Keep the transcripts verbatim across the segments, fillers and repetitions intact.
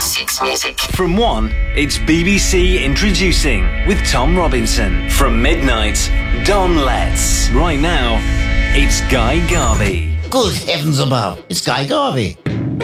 Six Music. From one, it's B B C Introducing with Tom Robinson. From midnight, Don Letts. Right now, it's Guy Garvey. Good heavens above, it's Guy Garvey.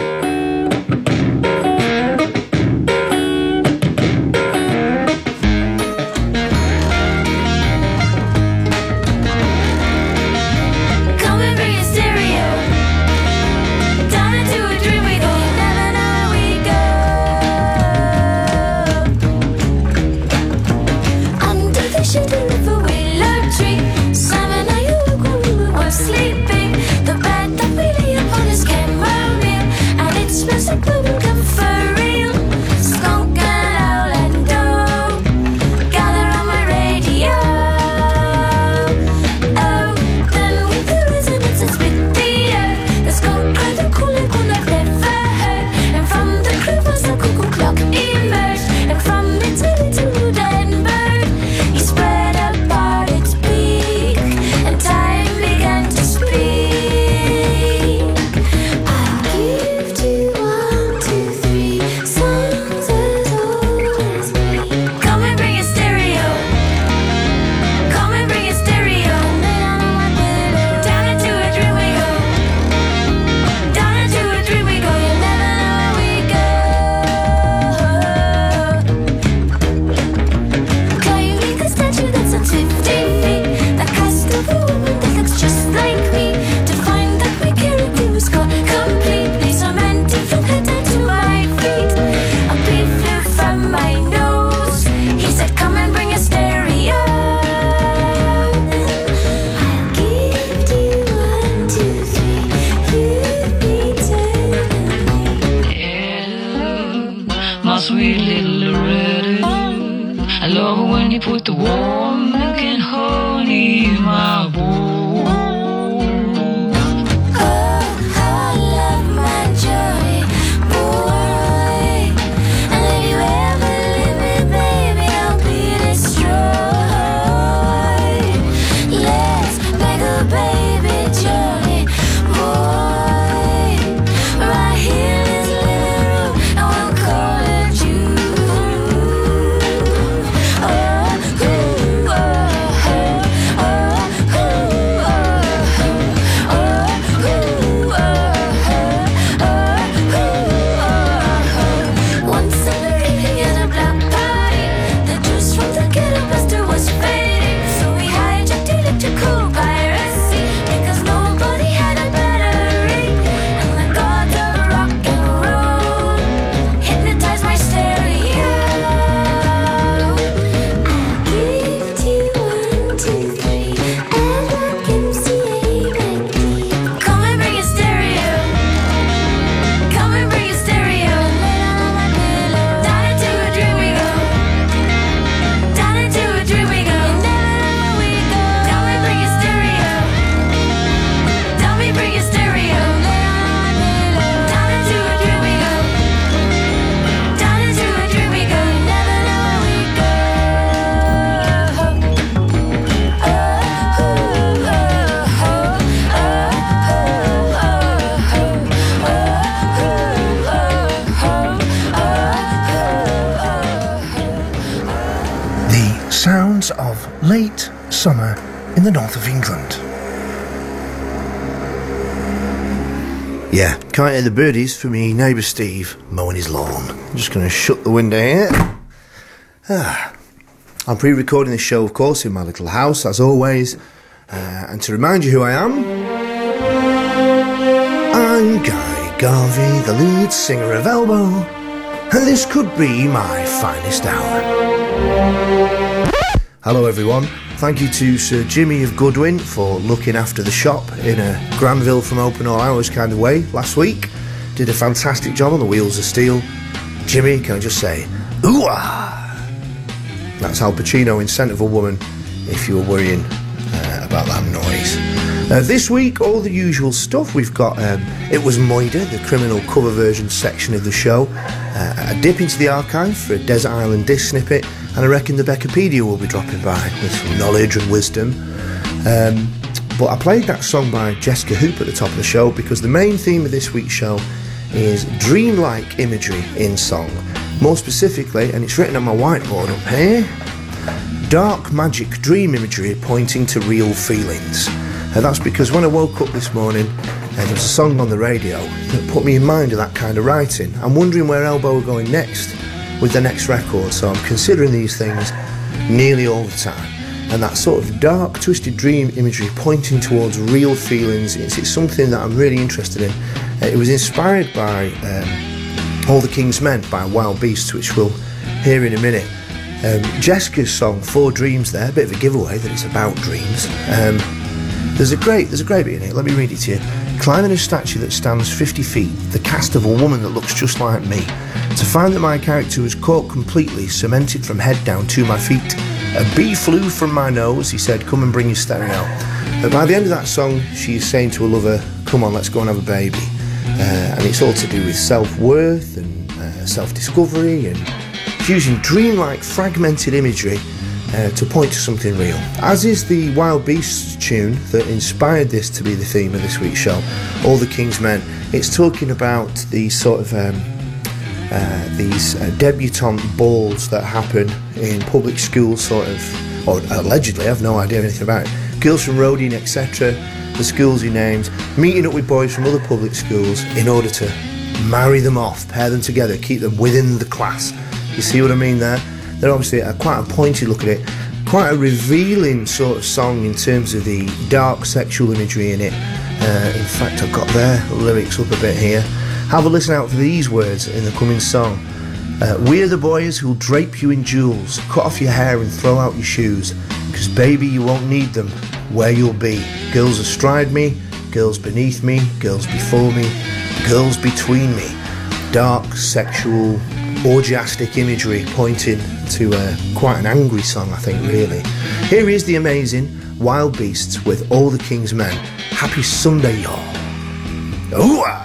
Late summer in the north of England. Yeah, can't hear the birdies for me neighbour Steve mowing his lawn. I'm just going to shut the window here. Ah. I'm pre-recording this show, of course, in my little house, as always. Uh, and to remind you who I am, I'm Guy Garvey, the lead singer of Elbow, and this could be my finest hour. Hello everyone, thank you to Sir Jimmy of Goodwin for looking after the shop in a Granville from open all hours kind of way last week. Did a fantastic job on the Wheels of Steel. Jimmy, can I just say, ooh-ah! That's Al Pacino in Scent of a Woman, if you were worrying uh, about that noise. Uh, this week, all the usual stuff. We've got um, It Was Moida, the criminal cover version section of the show, uh, a dip into the archive for a Desert Island disc snippet, and I reckon the Beccapedia will be dropping by with some knowledge and wisdom. Um, but I played that song by Jessica Hoop at the top of the show because the main theme of this week's show is dreamlike imagery in song. More specifically, and it's written on my whiteboard up here, dark magic dream imagery pointing to real feelings. And that's because when I woke up this morning, and there was a song on the radio that put me in mind of that kind of writing. I'm wondering where Elbow are going next with the next record, so I'm considering these things nearly all the time. And that sort of dark, twisted dream imagery pointing towards real feelings, it's, it's something that I'm really interested in. Uh, it was inspired by um, All the King's Men by Wild Beasts, which we'll hear in a minute. Um, Jessica's song, Four Dreams there, a bit of a giveaway that it's about dreams. Um, there's a great there's a great bit in it, let me read it to you. Climbing a statue that stands fifty feet, the cast of a woman that looks just like me. To find that my character was caught completely, cemented from head down to my feet. A bee flew from my nose, he said, come and bring your stereo. But by the end of that song, she's saying to a lover, come on, let's go and have a baby. Uh, and it's all to do with self-worth and uh, self-discovery and using dreamlike fragmented imagery uh, to point to something real. As is the Wild Beasts tune that inspired this to be the theme of this week's show, All the King's Men. It's talking about the sort of um, uh, these uh, debutante balls that happen in public schools, sort of, or allegedly, I have no idea anything about it. Girls from Rodin, et cetera, the schools he names, meeting up with boys from other public schools in order to marry them off, pair them together, keep them within the class. You see what I mean there? They're obviously a, quite a pointed look at it, quite a revealing sort of song in terms of the dark sexual imagery in it. Uh, in fact, I've got their lyrics up a bit here. Have a listen out for these words in the coming song. Uh, we're the boys who'll drape you in jewels, cut off your hair and throw out your shoes, because baby you won't need them where you'll be. Girls astride me, girls beneath me, girls before me, girls between me. Dark, sexual, orgiastic imagery pointing to uh, quite an angry song, I think, really. Here is the amazing Wild Beasts with All the King's Men. Happy Sunday, y'all. Ooh-ah!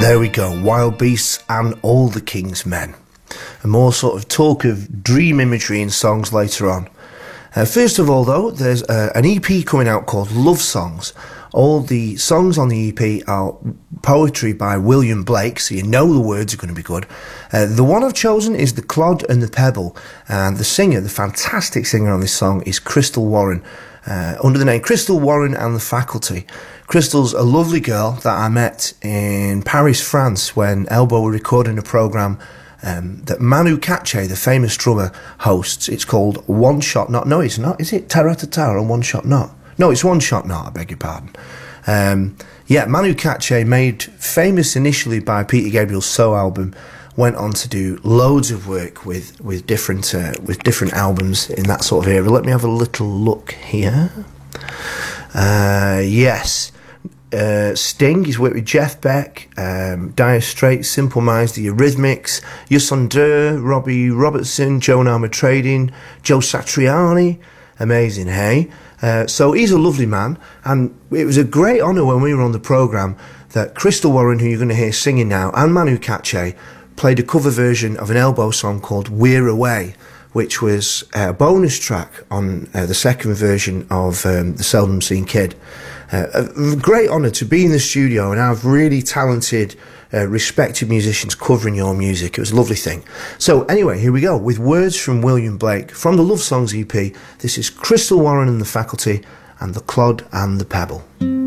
There we go, Wild Beasts and All the King's Men. And more sort of talk of dream imagery in songs later on. Uh, first of all, though, there's uh, an E P coming out called Love Songs. All the songs on the E P are poetry by William Blake, so you know the words are going to be good. Uh, the one I've chosen is The Clod and the Pebble, and the singer, the fantastic singer on this song, is Crystal Warren, uh, under the name Crystal Warren and the Faculty. Crystal's a lovely girl that I met in Paris, France, when Elbow were recording a programme um, that Manu Katché, the famous drummer, hosts. It's called One Shot Not. No, it's not. Is it Ta-ra-ta-ta or One Shot Not? No, it's One Shot Not, I beg your pardon. Um, yeah, Manu Katché, made famous initially by Peter Gabriel's So album, went on to do loads of work with, with, different, uh, with different albums in that sort of era. Let me have a little look here. Uh, yes. Uh, Sting, he's worked with Jeff Beck, um, Dire Straits, Simple Minds, The Eurythmics, Yusundeur, Robbie Robertson, Joan Armatrading, Joe Satriani. Amazing, hey? Uh, so he's a lovely man, and it was a great honour when we were on the programme that Crystal Warren, who you're going to hear singing now, and Manu Katché played a cover version of an Elbow song called We're Away, which was a bonus track on uh, the second version of um, The Seldom Seen Kid. Uh, a great honour to be in the studio and have really talented, uh, respected musicians covering your music. It was a lovely thing. So anyway, here we go with words from William Blake from the Love Songs E P. This is Crystal Warren and the Faculty and The Clod and the Pebble.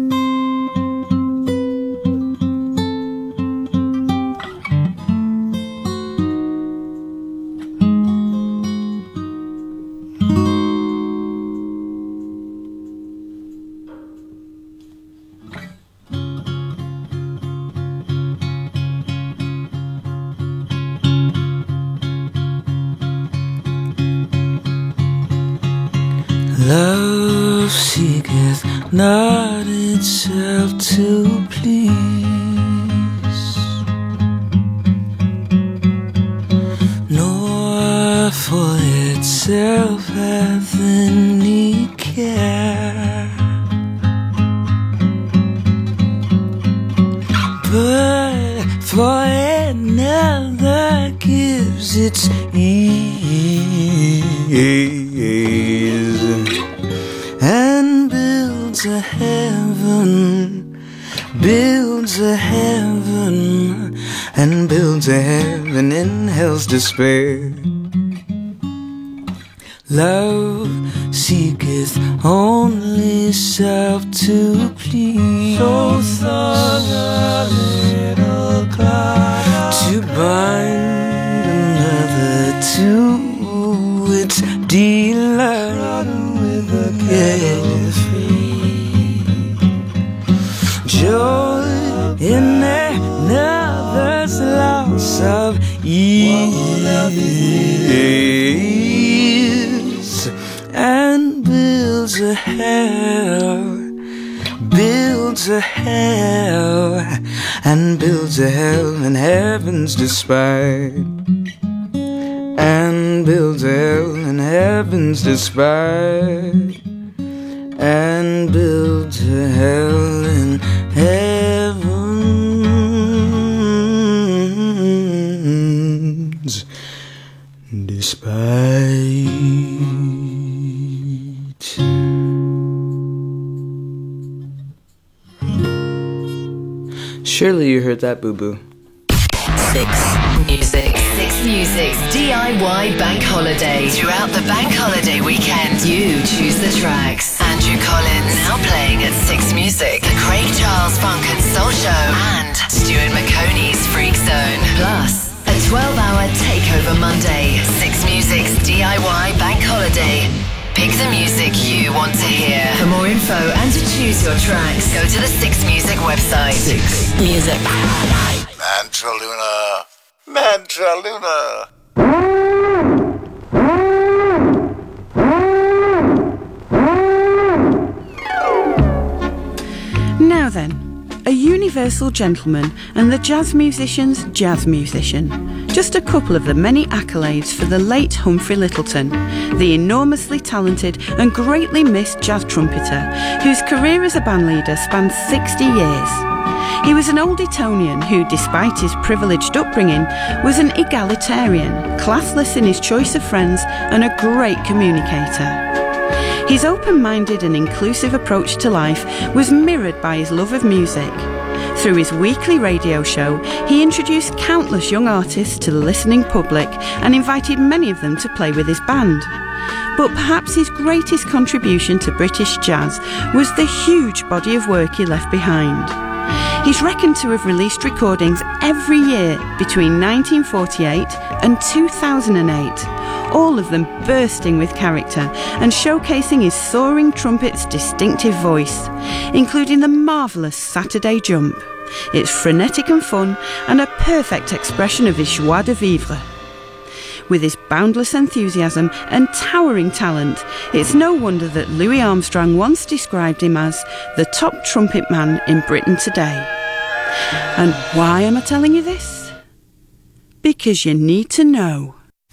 Love seeketh not itself to please, nor for itself hath any care, but for another gives its ease, and builds a heaven, builds a heaven, and builds a heaven in hell's despair. Love seeketh only self to please, so thought a little cloud to bind another to its delight. Yes. Joy in another's loss of ease, and builds a hell, builds a hell, and builds a hell in heaven's despite, and builds a hell in heaven's despite, and builds a hell in heaven's despite. Surely you heard that, boo-boo. Six Music. Six Music's D I Y Bank Holiday. Throughout the Bank Holiday weekend, you choose the tracks. Andrew Collins now playing at Six Music. The Craig Charles Funk and Soul Show and Stuart McConey's Freak Zone. Plus, a twelve-hour takeover Monday. Six Music's D I Y Bank Holiday. Pick the music you want to hear. For more info and to choose your tracks, go to the Six Music website. Six Music. Mantra Luna. Mantra Luna. Now then, a universal gentleman and the jazz musician's jazz musician. Just a couple of the many accolades for the late Humphrey Lyttelton, the enormously talented and greatly missed jazz trumpeter, whose career as a bandleader spans sixty years. He was an old Etonian who, despite his privileged upbringing, was an egalitarian, classless in his choice of friends and a great communicator. His open-minded and inclusive approach to life was mirrored by his love of music. Through his weekly radio show, he introduced countless young artists to the listening public and invited many of them to play with his band. But perhaps his greatest contribution to British jazz was the huge body of work he left behind. He's reckoned to have released recordings every year between nineteen forty-eight and two thousand eight, all of them bursting with character and showcasing his soaring trumpet's distinctive voice, including the marvellous Saturday Jump. It's frenetic and fun and a perfect expression of his joie de vivre. With his boundless enthusiasm and towering talent, it's no wonder that Louis Armstrong once described him as the top trumpet man in Britain today. And why am I telling you this? Because you need to know.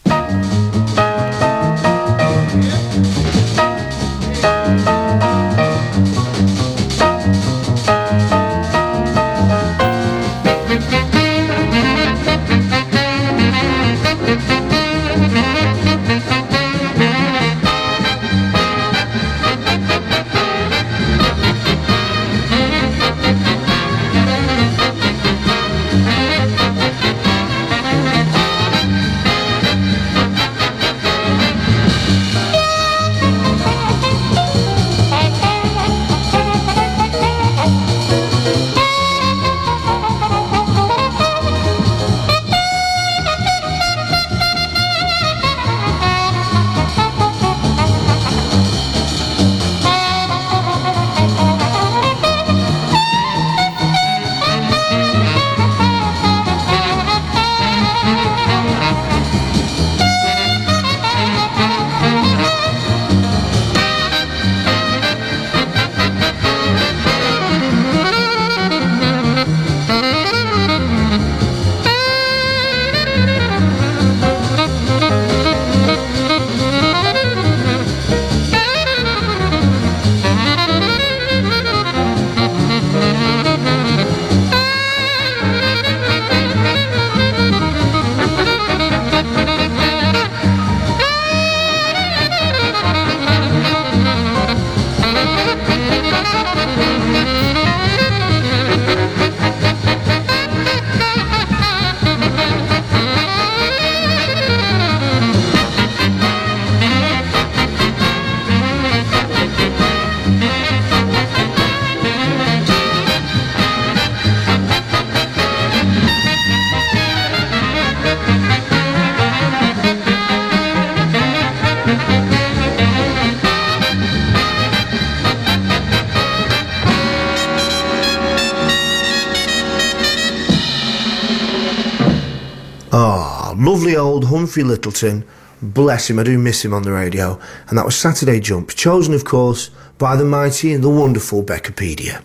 Lovely old Humphrey Lyttelton, bless him, I do miss him on the radio, and that was Saturday Jump, chosen of course by the mighty and the wonderful Beccapedia.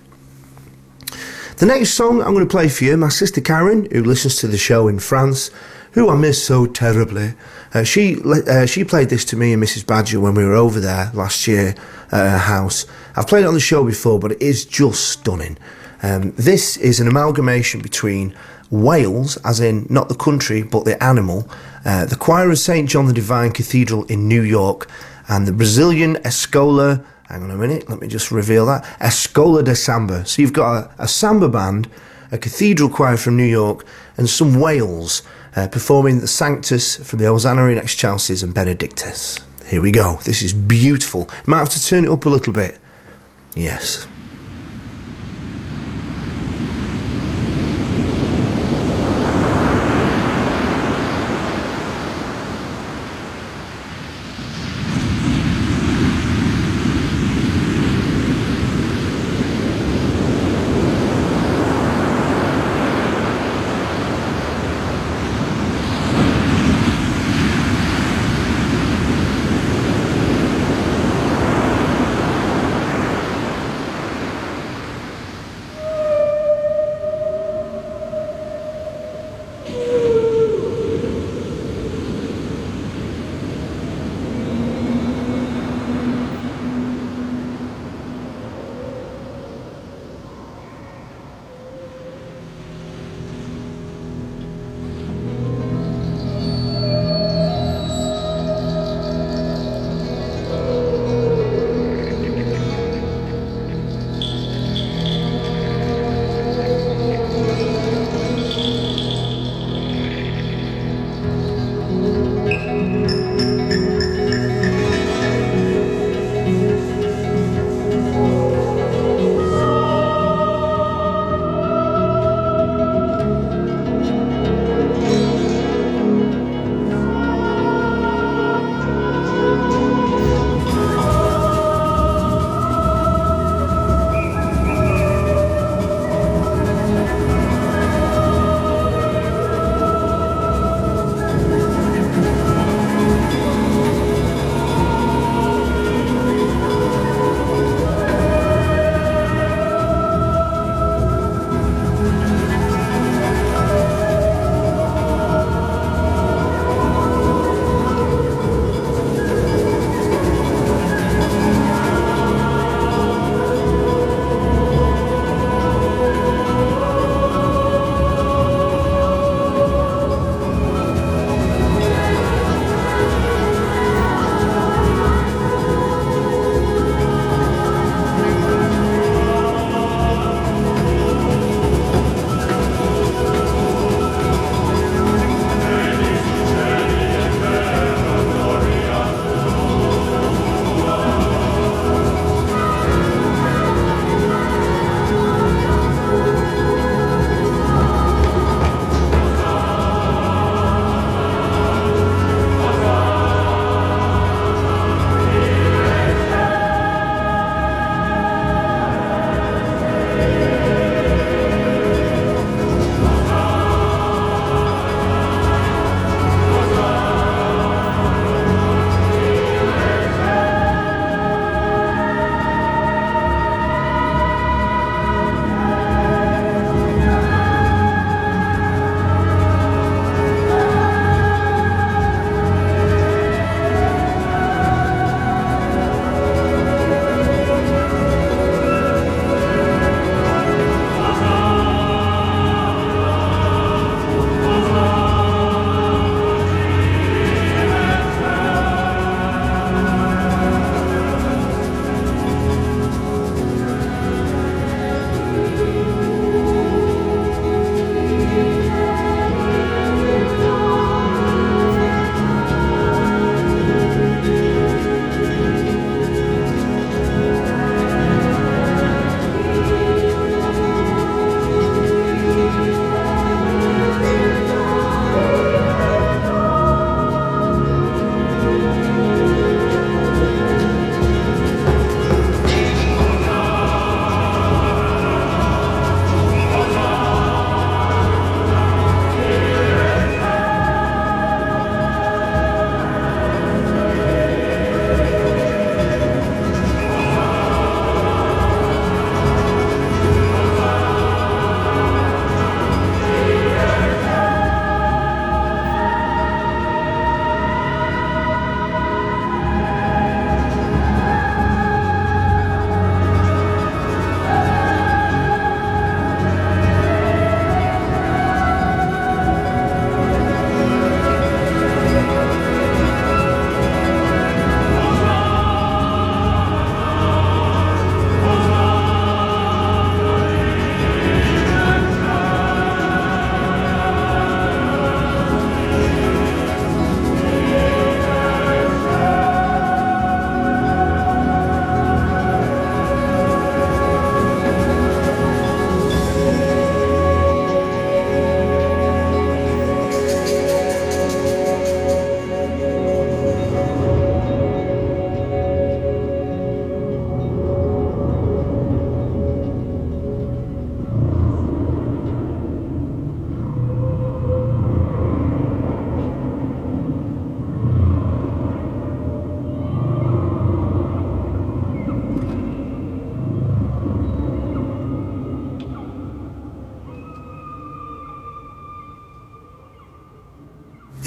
The next song I'm going to play for you, my sister Karen, who listens to the show in France, who I miss so terribly, uh, she uh, she played this to me and Missus Badger when we were over there last year at her house. I've played it on the show before, but it is just stunning. Um, this is an amalgamation between Wales, as in not the country but the animal, uh, the choir of Saint John the Divine Cathedral in New York, and the Brazilian Escola, hang on a minute, let me just reveal that, Escola de Samba. So you've got a, a samba band, a cathedral choir from New York, and some Wales uh, performing the Sanctus from the Hosanna in Excelsis and Benedictus. Here we go, this is beautiful. Might have to turn it up a little bit. Yes.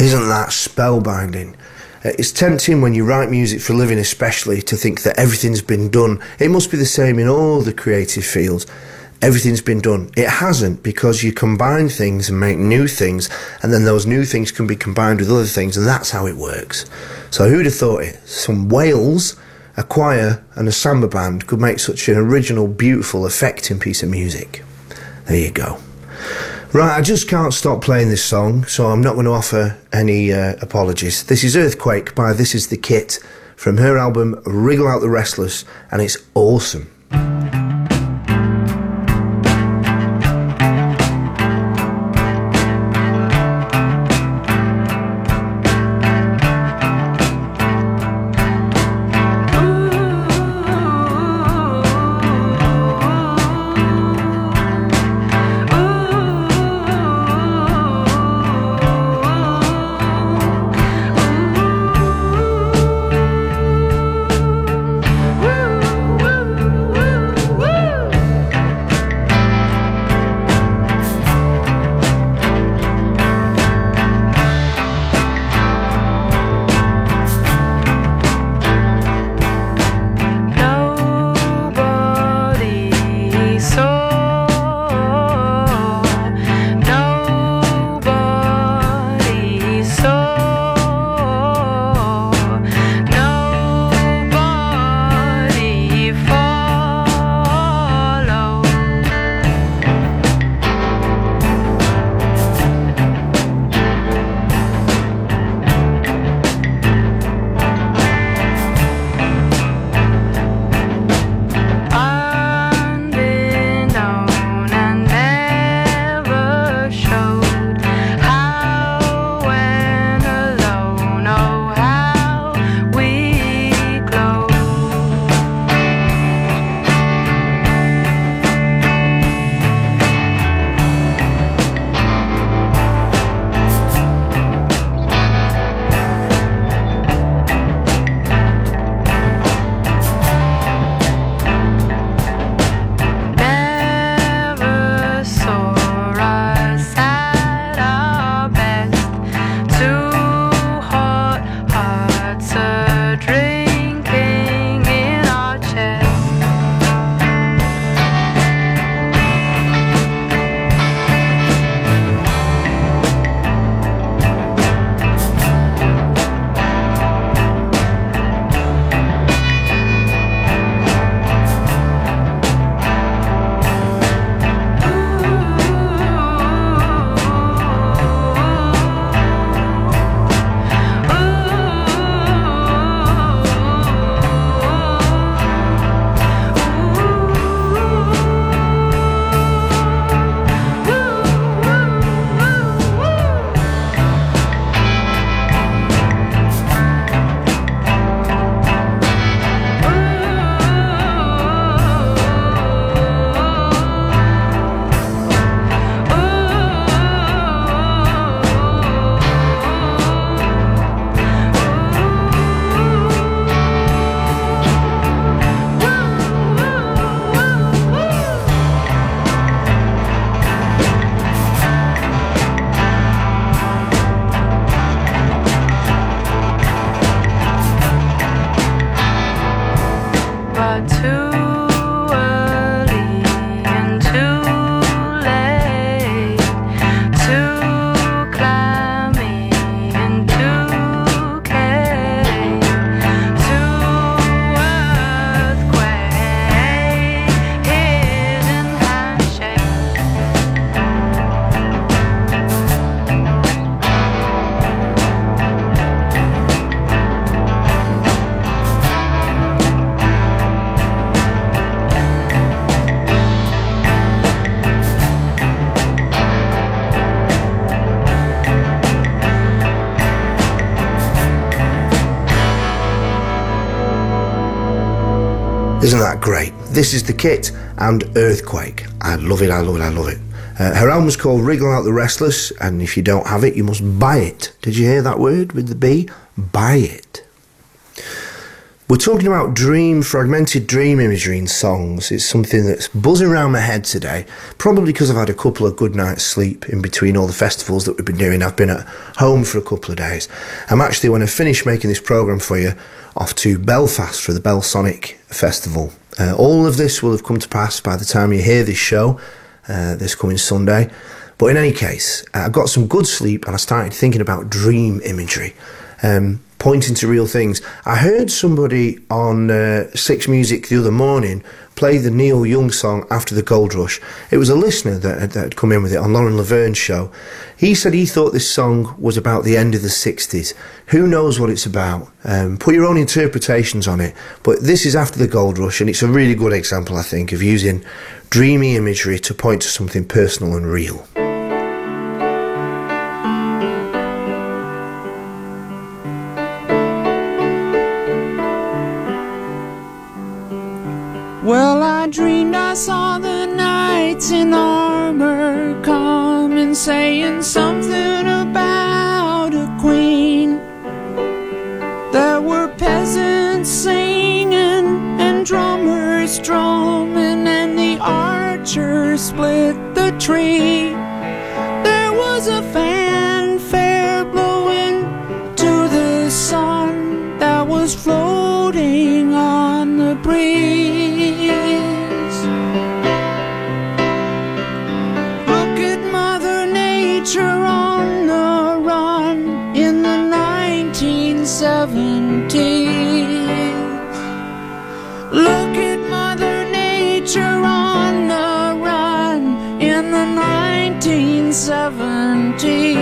Isn't that spellbinding? It's tempting when you write music for a living especially to think that everything's been done. It must be the same in all the creative fields. Everything's been done. It hasn't, because you combine things and make new things, and then those new things can be combined with other things, and that's how it works. So who'd have thought it? Some whales, a choir and a samba band could make such an original, beautiful, affecting piece of music. There you go. Right, I just can't stop playing this song, so I'm not going to offer any uh, apologies. This is Earthquake by This Is The Kit from her album Wriggle Out the Restless, and it's awesome. Isn't that great? This is The Kit and Earthquake. I love it, I love it, I love it. Uh, her album's called Wriggle Out the Restless, and if you don't have it, you must buy it. Did you hear that word with the B? Buy it. We're talking about dream, fragmented dream imagery in songs. It's something that's buzzing around my head today, probably because I've had a couple of good nights sleep in between all the festivals that we've been doing. I've been at home for a couple of days. I'm actually, when I finish making this programme for you, off to Belfast for the Belsonic Festival. Uh, all of this will have come to pass by the time you hear this show, uh, this coming Sunday. But in any case, I got some good sleep and I started thinking about dream imagery. Um, pointing to real things. I heard somebody on uh, Six Music the other morning play the Neil Young song After the Gold Rush. It was a listener that had, that had come in with it on Lauren Laverne's show. He said he thought this song was about the end of the sixties. Who knows what it's about? Um, put your own interpretations on it. But this is After the Gold Rush, and it's a really good example, I think, of using dreamy imagery to point to something personal and real. Well, I dreamed I saw the knights in armor coming, saying something about a queen. There were peasants singing and drummers drumming, and the archers split the tree. There was a fanfare blowing to the sun that was floating on the breeze. Look at Mother Nature on the run in the nineteen seventies. Look at Mother Nature on the run in the nineteen seventies.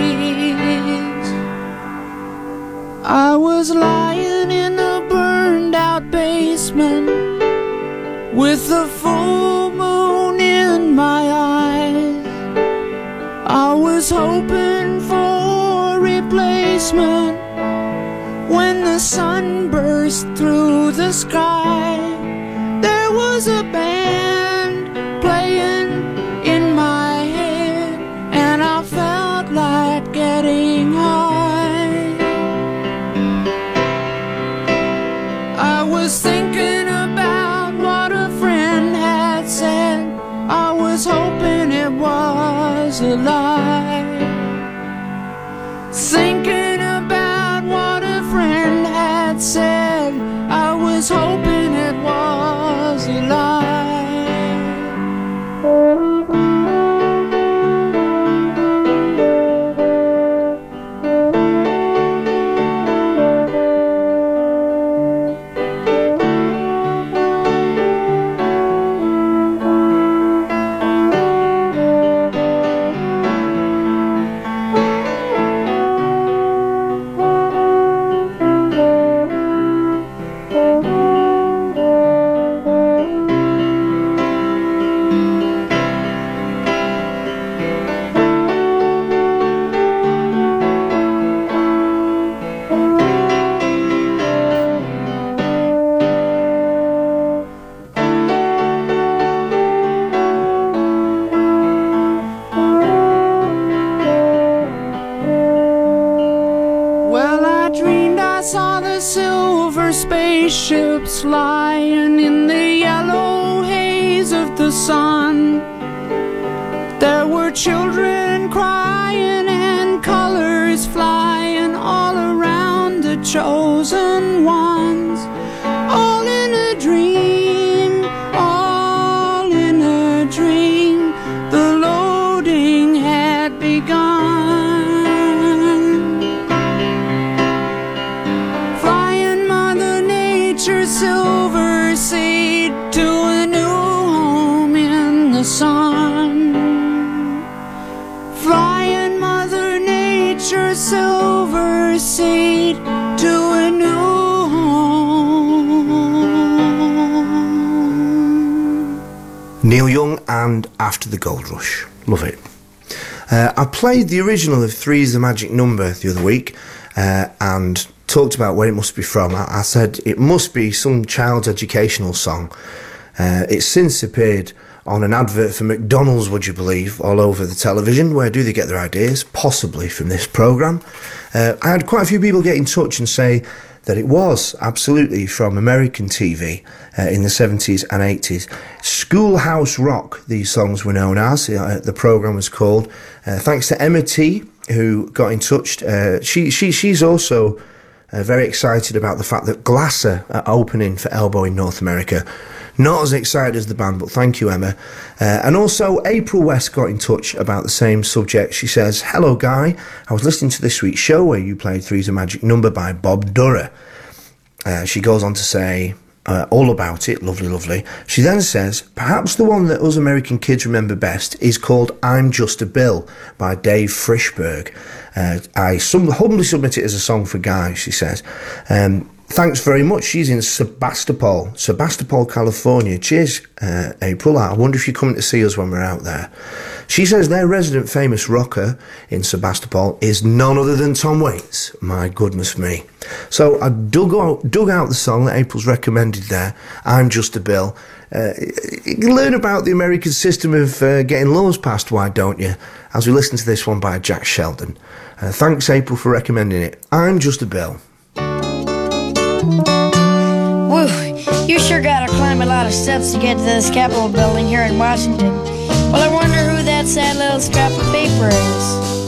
I was lying in a burned out basement with the full moon in my eyes. I was hoping for replacement when the sun burst through the sky. There was a band playing in my head, and I felt like getting high. I was thinking about what a friend had said. I was hoping it was a lie. Thinking about what a friend had said. I was hoping it was a lie. Spaceships lying in the yellow haze of the sun. There were children crying and colors flying all around the chosen ones. All in a dream, all in a dream. The loading had begun. Silver seed to a new home in the sun. Flying Mother Nature, silver seed to a new home. Neil Young and After the Gold Rush. Love it. Uh, I played the original of Three's the Magic Number the other week uh, and talked about where it must be from. I, I said it must be some child's educational song. Uh, it's since appeared on an advert for McDonald's, would you believe, all over the television. Where do they get their ideas? Possibly from this programme. Uh, I had quite a few people get in touch and say that it was absolutely from American T V uh, in the seventies and eighties. Schoolhouse Rock, these songs were known as. Uh, the programme was called. Uh, thanks to Emma T, who got in touch. Uh, she, she, she's also uh, very excited about the fact that Glasser are opening for Elbow in North America. Not as excited as the band, but thank you, Emma. Uh, and also, April West got in touch about the same subject. She says, "Hello, Guy. I was listening to this week's show where you played Three's a Magic Number by Bob Durrer." Uh, she goes on to say, uh, all about it, lovely, lovely. She then says, "Perhaps the one that us American kids remember best is called I'm Just a Bill by Dave Frishberg. Uh, I sum- humbly submit it as a song for Guy," she says. Um, Thanks very much. She's in Sebastopol, Sebastopol, California. Cheers, uh, April. I wonder if you're coming to see us when we're out there. She says their resident famous rocker in Sebastopol is none other than Tom Waits. My goodness me. So I dug out, dug out the song that April's recommended there, I'm Just a Bill. Uh, you can learn about the American system of uh, getting laws passed, why don't you, as we listen to this one by Jack Sheldon. Uh, thanks, April, for recommending it. I'm Just a Bill. Woo, you sure gotta climb a lot of steps to get to this Capitol building here in Washington. Well, I wonder who that sad little scrap of paper is.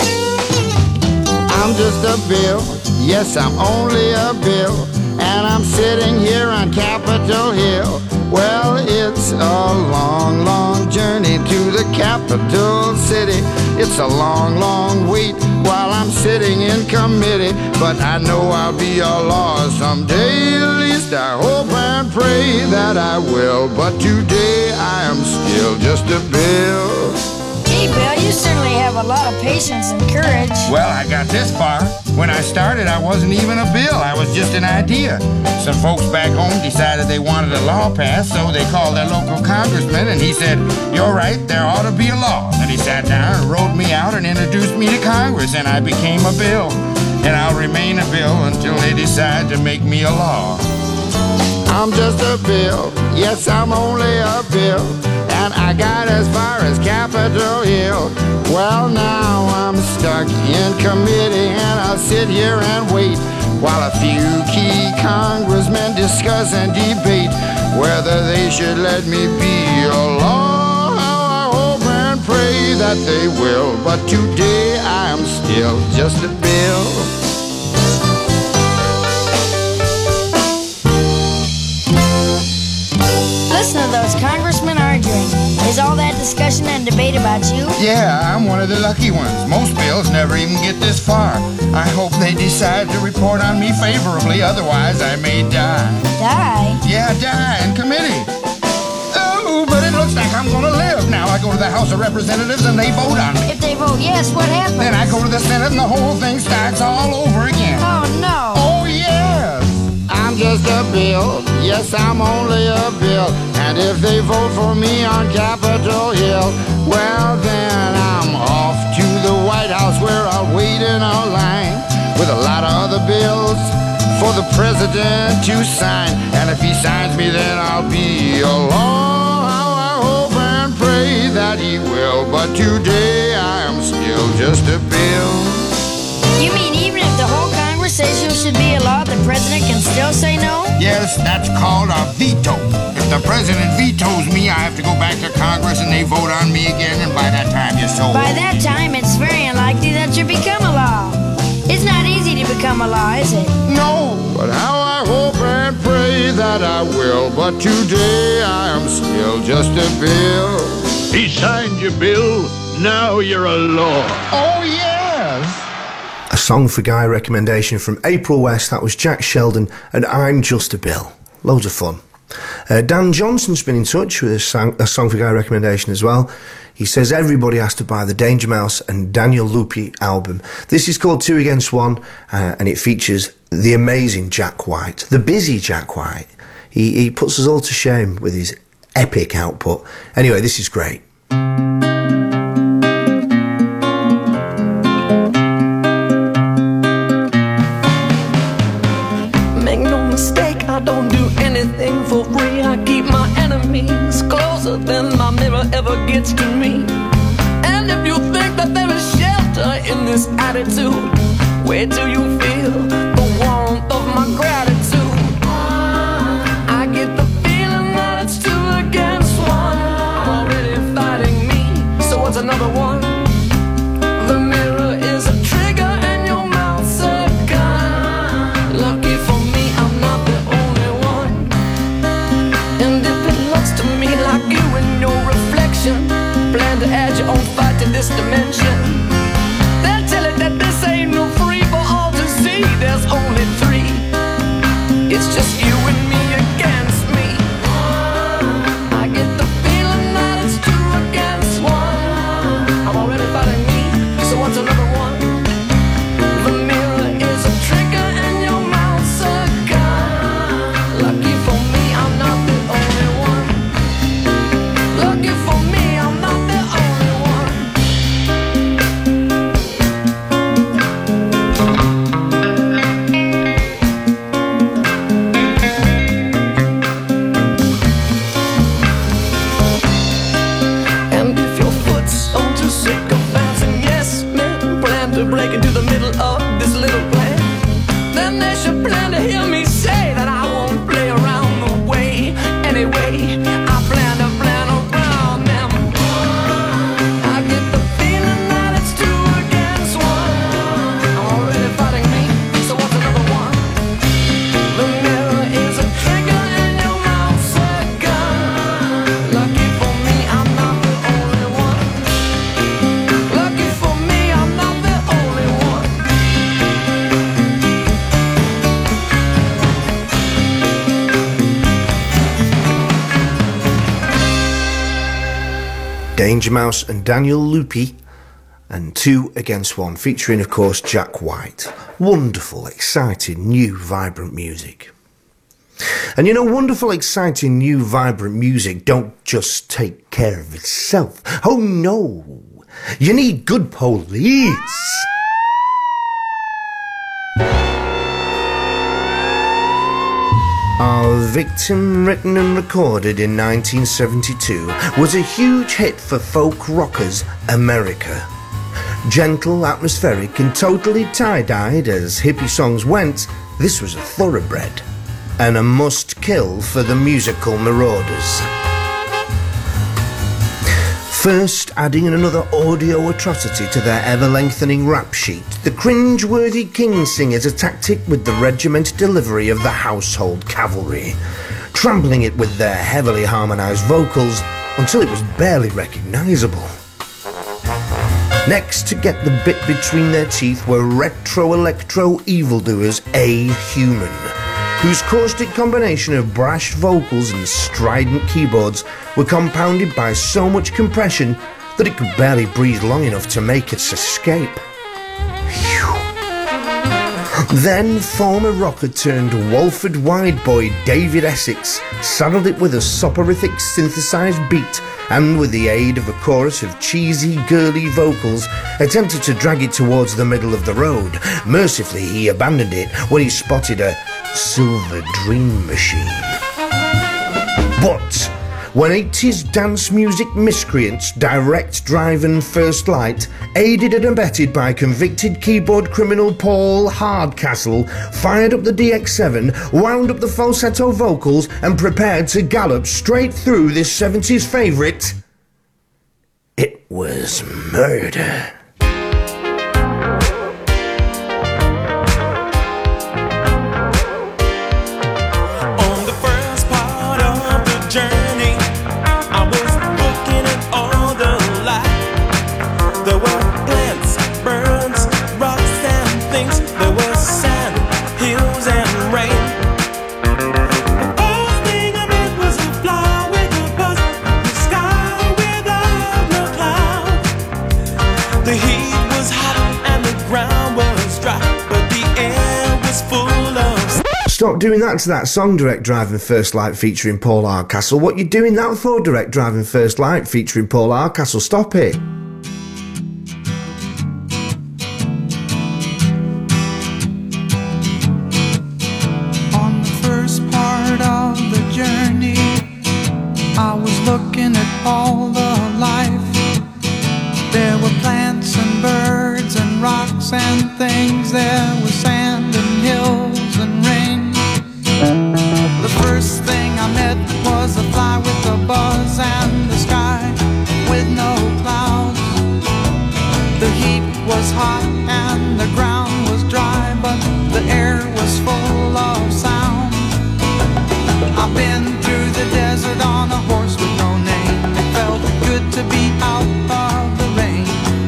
I'm just a bill, yes, I'm only a bill, and I'm sitting here on Capitol Hill. Well, it's a long, long journey to the capital city. It's a long, long wait while I'm sitting in committee, but I know I'll be a law someday. At least I hope and pray that I will, but today I am still just a bill. Hey, Bill, you certainly have a lot of patience and courage. Well, I got this far. When I started, I wasn't even a bill. I was just an idea. Some folks back home decided they wanted a law passed, so they called their local congressman, and he said, "You're right, there ought to be a law." And he sat down and wrote me out and introduced me to Congress, and I became a bill. And I'll remain a bill until they decide to make me a law. I'm just a bill. Yes, I'm only a bill. And I got as far as Capitol Hill. Well, now I'm stuck in committee, and I'll sit here and wait while a few key congressmen discuss and debate whether they should let me be a law. I hope and pray that they will, but today I am still just a bill. Listen to those congressmen arguing. Is all that discussion and debate about you? Yeah, I'm one of the lucky ones. Most bills never even get this far. I hope they decide to report on me favorably, otherwise I may die. Die? Yeah, die in committee. Oh, but it looks like I'm gonna live. Now I go to the House of Representatives and they vote on me. If they vote yes, what happens? Then I go to the Senate and the whole thing starts all over again. Oh, no. Oh, yes. I'm just a bill. Yes, I'm only a bill. And if they vote for me on Capitol Hill, well, then I'm off to the White House where I'll wait in a line with a lot of other bills for the president to sign. And if he signs me, then I'll be a law. I hope and pray that he will. But today I am still just a bill. You mean even if the whole Congress says you should be a law, the president can still say no? Yes, that's called a veto. If the president vetoes me, I have to go back to Congress and they vote on me again, and by that time you're so By old. that time, it's very unlikely that you become a law. It's not easy to become a law, is it? No, but how I hope and pray that I will. But today I am still just a bill. He signed your bill, now you're a law. Oh, yes. A Song for Guy recommendation from April West. That was Jack Sheldon and I'm Just a Bill. Loads of fun. Uh, Dan Johnson's been in touch with a song, a Song for Guy recommendation as well. He says everybody has to buy the Danger Mouse and Daniel Lupi album. This is called Two Against One, uh, and it features the amazing Jack White, the busy Jack White. He, he puts us all to shame with his epic output. Anyway, this is great. Make no mistake, I don't do anything for free. I keep my enemies closer than my mirror ever gets to me. And if you think that there is shelter in this attitude, where do you feel the warmth of my gratitude? this dimension. They'll tell it that this ain't no free for all to see. There's only three. It's just you and me against me. I get the feeling that it's two against one. I'm already fighting me, so what's another one? The mirror is a trigger and your mouth's a gun. Lucky for me, I'm not the only one. Lucky for me, I'm not the only one. And if your foot's on too sick of bouncing, yes, men plan to break into the middle of this little plan, then they should plan to hear me say that I won't play around the way. Anyway, I plan to plan around them. I get the feeling that it's two against one. I'm already fighting me, so what's another one? The mirror is a trigger and your mouth's a gun. Lucky for me, I'm not the only one. Lucky for me, I'm not the only one. Danger Mouse and Daniel Loopy, and Two Against One, featuring, of course, Jack White. Wonderful, exciting, new, vibrant music. And you know, wonderful, exciting, new, vibrant music don't just take care of itself. Oh no! You need good police! Our Victim, written and recorded in nineteen seventy-two, was a huge hit for folk rockers America. Gentle, atmospheric and totally tie-dyed as hippie songs went, this was a thoroughbred and a must-kill for the musical marauders. First, adding another audio atrocity to their ever-lengthening rap sheet, the cringe-worthy King Singers attacked it with the regimented delivery of the household cavalry, trampling it with their heavily harmonised vocals until it was barely recognisable. Next, to get the bit between their teeth were retro-electro evildoers A-Human, whose caustic combination of brash vocals and strident keyboards were compounded by so much compression that it could barely breathe long enough to make its escape. Phew. Then former rocker turned Walford wide boy David Essex saddled it with a soporific synthesized beat and, with the aid of a chorus of cheesy, girly vocals, attempted to drag it towards the middle of the road. Mercifully, he abandoned it when he spotted a silver dream machine. But when eighties dance music miscreants Direct Drive and First Light, aided and abetted by convicted keyboard criminal Paul Hardcastle, fired up the D X seven, wound up the falsetto vocals and prepared to gallop straight through this seventies favourite, it was murder. Stop doing that to that song, Direct Drive and First Light featuring Paul Hardcastle. What you doing that for, Direct Drive and First Light featuring Paul Hardcastle? Stop it. On the first part of the journey, I was looking at all the life. There were plants and birds and rocks and things. There was sand and hills and rain. The first thing I met was a fly with a buzz and the sky with no clouds. The heat was hot and the ground was dry, but the air was full of sound. I've been through the desert on a horse with no name. It felt good to be out of the rain.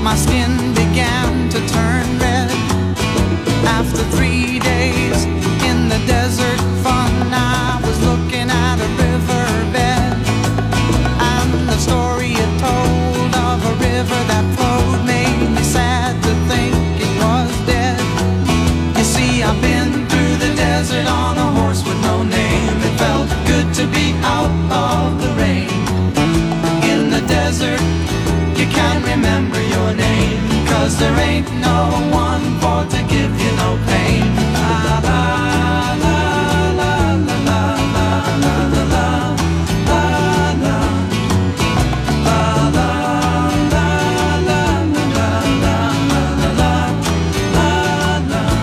my skin began to turn red. After three days in the desert fun, I was looking at a riverbed, and the story it told of a river that flowed made me sad to think it was dead. You see, I've been through the desert on a horse with no name. It felt good to be out of the rain. In the desert, you can't remember your name, 'cause there ain't no one for to give you no pain. La la la la la la la la la la la la la la la la la la.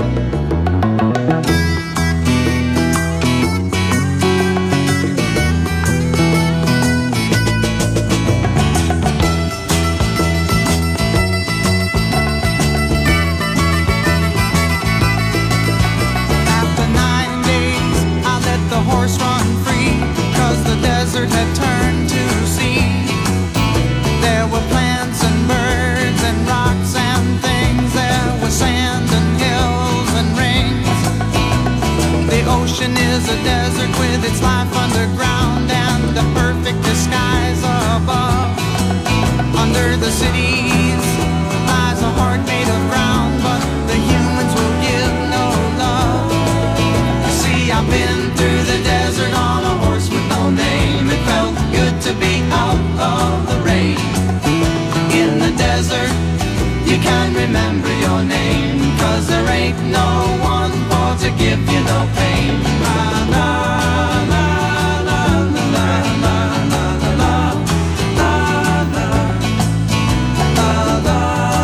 Had turned to sea. There were plants and birds and rocks and things. There was sand and hills and rings. The ocean is a desert with its life underground and a perfect disguise above. Under the cities lies a heart made of ground, but the humans will give no love. You see, I've been through the desert on a horse with no name. It felt good to be out of the rain. In the desert, you can't remember your name, 'cause there ain't no one for to give you no pain. La la la la la la la la la la la la la la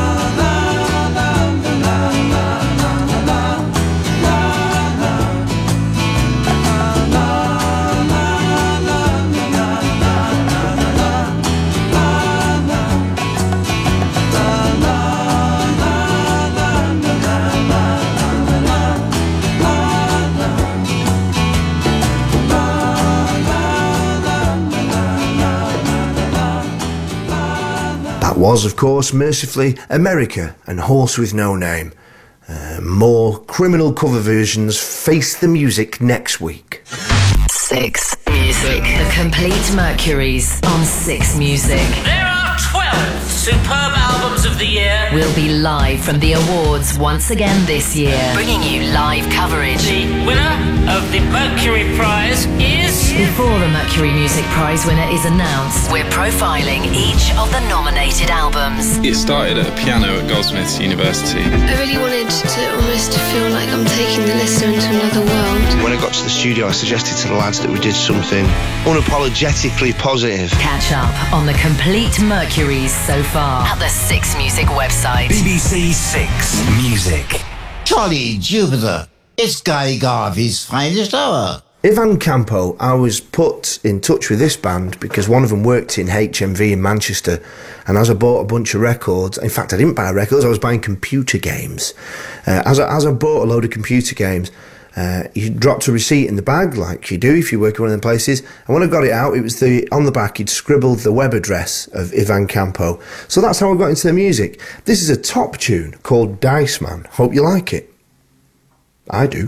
was, of course, mercifully, America and Horse with No Name. Uh, more criminal cover versions face the music next week. Six Music. The Complete Mercuries on Six Music. There are twelve superb albums of the year. We'll be live from the awards once again this year, bringing you live coverage. The winner of the Mercury Prize is... Before the Mercury Music Prize winner is announced, we're profiling each of the nominated albums. It started at a piano at Goldsmiths University. I really wanted to almost feel like I'm taking the listener into another world. When I got to the studio, I suggested to the lads that we did something unapologetically positive. Catch up on the Complete Mercuries so far at the Six Music website. B B C Six Music. Charlie Jupiter, it's Guy Garvey's finest hour. Ivan Campo, I was put in touch with this band because one of them worked in H M V in Manchester, and as I bought a bunch of records, in fact I didn't buy records, I was buying computer games. Uh, as, I, as I bought a load of computer games, uh, you dropped a receipt in the bag like you do if you work in one of them places, and when I got it out, it was the on the back he'd scribbled the web address of Ivan Campo. So that's how I got into the music. This is a top tune called Dice Man. Hope you like it. I do.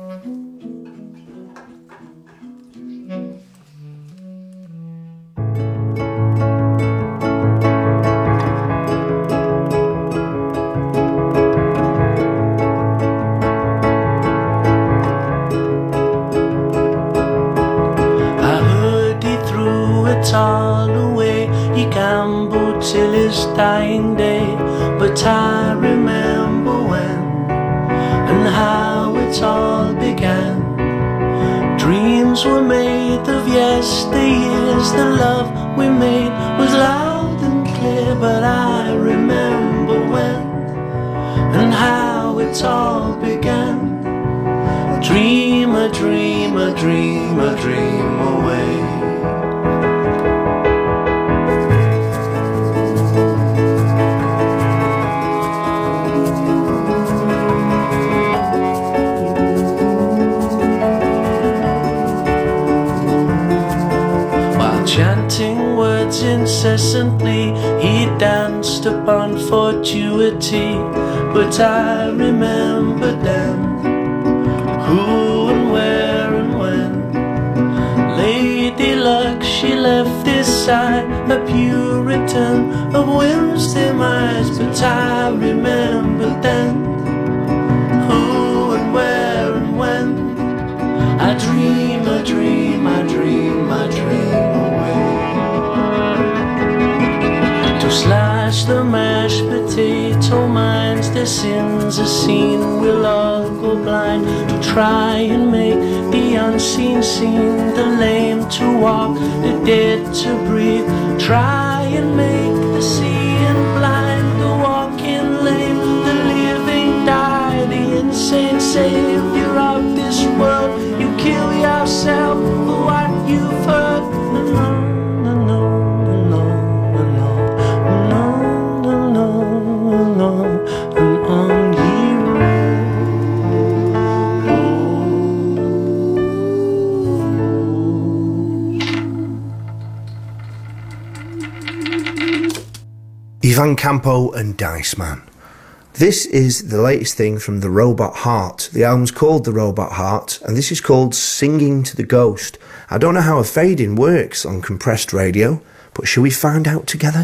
Dying day, but I remember when and how it all began. Dreams were made of yesteryears, the love we made was loud and clear, but I remember when and how it all began. Dream a dream, a dream, a dream away. Chanting words incessantly, he'd dance lost upon fortuity, but I remember then who and where and when. Lady Luck, she left this side, a Puritan of whim's demise, but I remember then who and where and when. I dream, I dream, I dream, I dream away. To slash the mashed potato minds, their sins are seen, we'll all go blind. To try and make the unseen seen, the lame to walk, the dead to breathe. Try and make the seeing blind, the walking lame, the living die, the insane savior of this world. You kill yourself for what you've heard. No, no, no, no, no, no, no, no, no, and on Ivan Campo and Dice Man. This is the latest thing from The Robot Heart. The album's called The Robot Heart, and this is called Singing to the Ghost. I don't know how a fade-in works on compressed radio, but shall we find out together?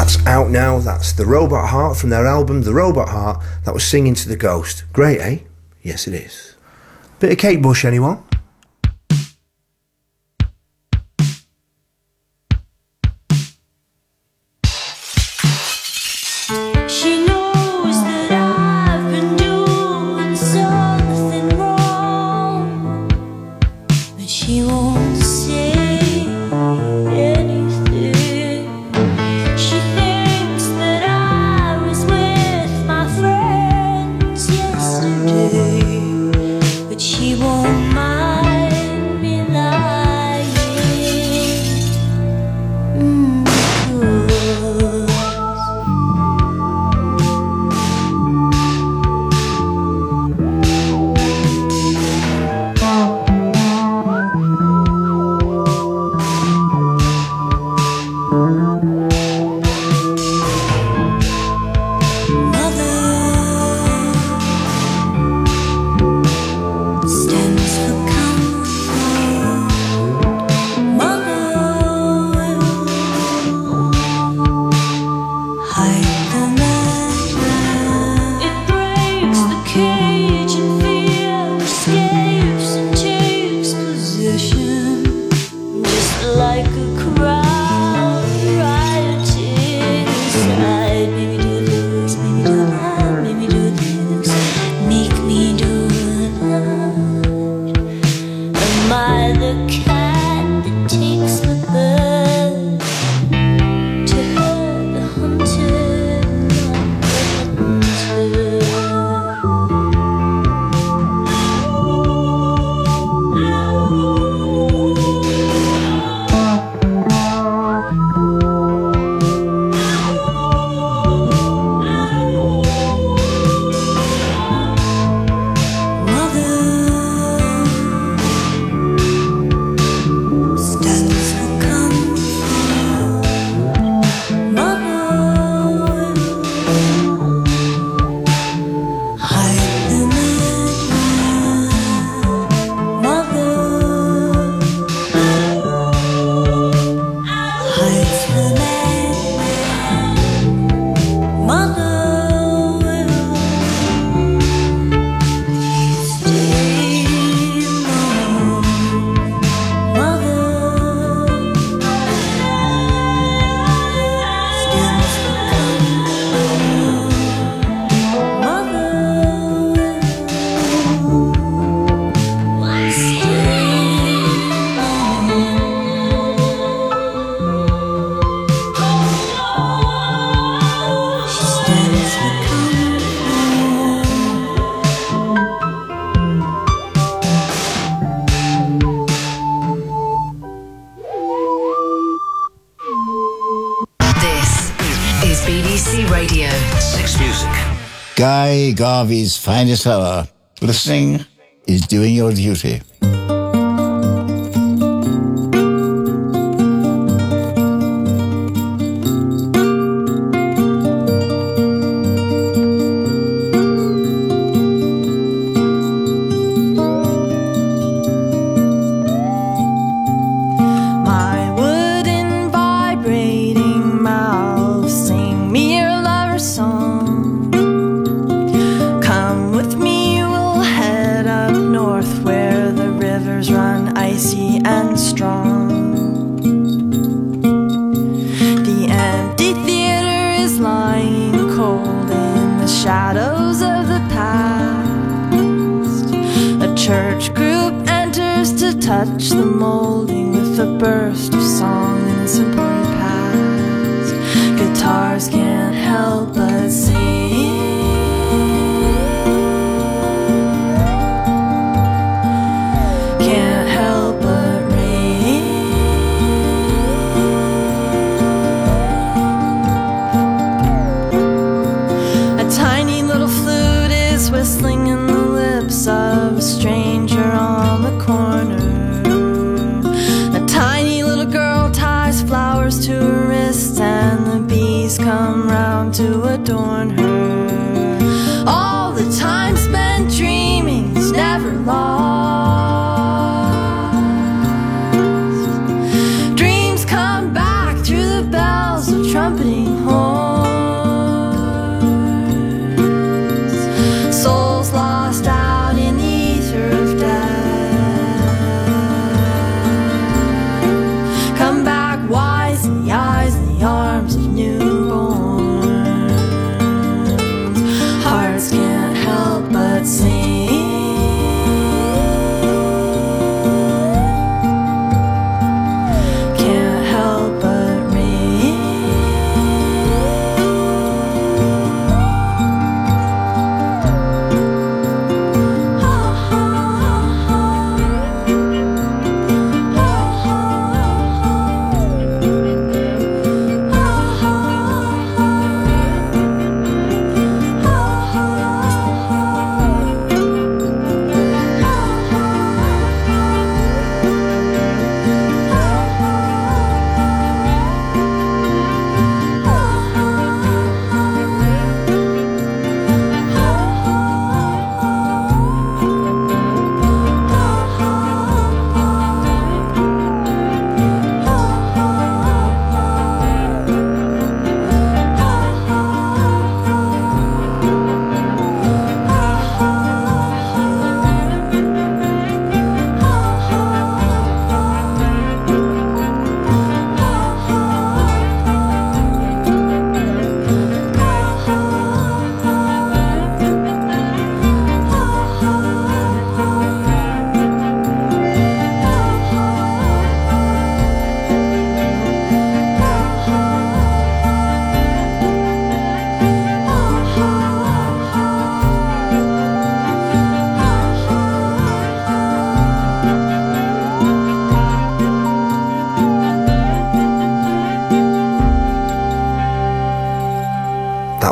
That's out now. That's The Robot Heart from their album The Robot Heart. That was Singing to the Ghost. Great, eh? Yes, it is. Bit of Kate Bush, anyone? She knows that I've been doing something wrong, but she won't say anything. She thinks that I was with my friends yesterday, but she won't mind me lying. Mm, stands for comfort. Mother will hide the madman. It breaks the cage and fear escapes and takes possession, just like a crowd rioting inside. Maybe do this, maybe do that, maybe do this, make me do that. Am I the cat that takes the bird to hurt the hunted, not stands for comfort. Mother will hide the madman. Mother hides the madman. Mother will stay alone. Mother stands for comfort. Mother will stay alone. She stands for This is B B C Radio. Six Music. Guy Garvey's finest hour. Listening is doing your duty. my wooden vibrating mouth, sing me your lover song. Come with me, we'll head up north where the rivers run icy and strong. The empty theater is lying cold in the shadows of the past. A church group enters to touch the molding with a burst of song and a simple repast. Guitars can't help but sing. Can't help but ring. A tiny little flute is whistling in the lips of a stranger on the corner. A tiny little girl ties flowers to her wrists, and the bees come round to adorn her. All the time spent dreaming is never lost. Dreams come back through the bells of trumpeting horns.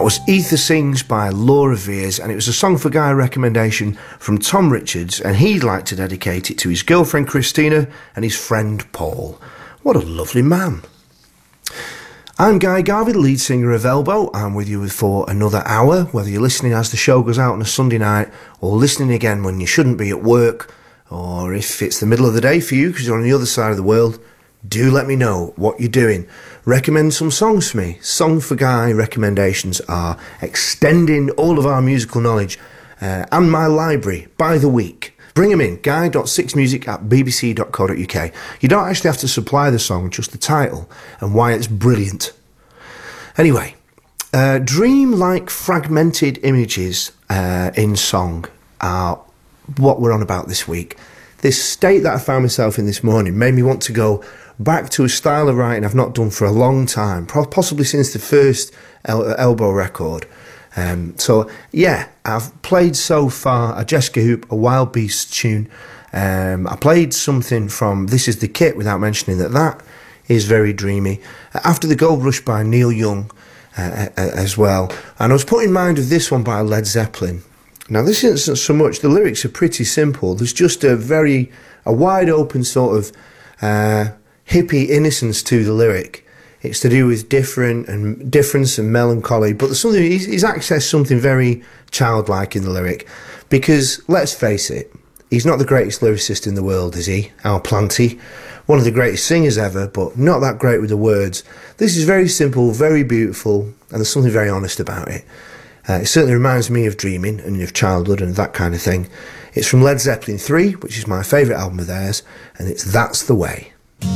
That was Ether Sings by Laura Veers, and it was a Song for Guy recommendation from Tom Richards, and he'd like to dedicate it to his girlfriend Christina and his friend Paul. What a lovely man. I'm Guy Garvey, the lead singer of Elbow. I'm with you for another hour, whether you're listening as the show goes out on a Sunday night or listening again when you shouldn't be at work, or if it's the middle of the day for you because you're on the other side of the world. Do let me know what you're doing. Recommend some songs for me. Song for Guy recommendations are extending all of our musical knowledge uh, and my library by the week. Bring them in, guy dot six music at b b c dot co dot u k. You don't actually have to supply the song, just the title and why it's brilliant. Anyway, uh, dream-like fragmented images uh, in song are what we're on about this week. This state that I found myself in this morning made me want to go back to a style of writing I've not done for a long time, possibly since the first El- Elbow record. Um, so, yeah, I've played so far a Jessica Hoop, a Wild Beast tune. Um, I played something from This Is the Kit without mentioning that that is very dreamy. After the Gold Rush by Neil Young uh, as well. And I was put in mind of this one by Led Zeppelin. Now, this isn't so much, the lyrics are pretty simple. There's just a very, a wide open sort of uh, hippie innocence to the lyric. It's to do with different and difference and melancholy, but there's something, he's, he's accessed something very childlike in the lyric. Because, let's face it, he's not the greatest lyricist in the world, is he? Al Planty. One of the greatest singers ever, but not that great with the words. This is very simple, very beautiful, and there's something very honest about it. Uh, it certainly reminds me of dreaming and of childhood and that kind of thing. It's from Led Zeppelin three, which is my favourite album of theirs, and it's That's the Way.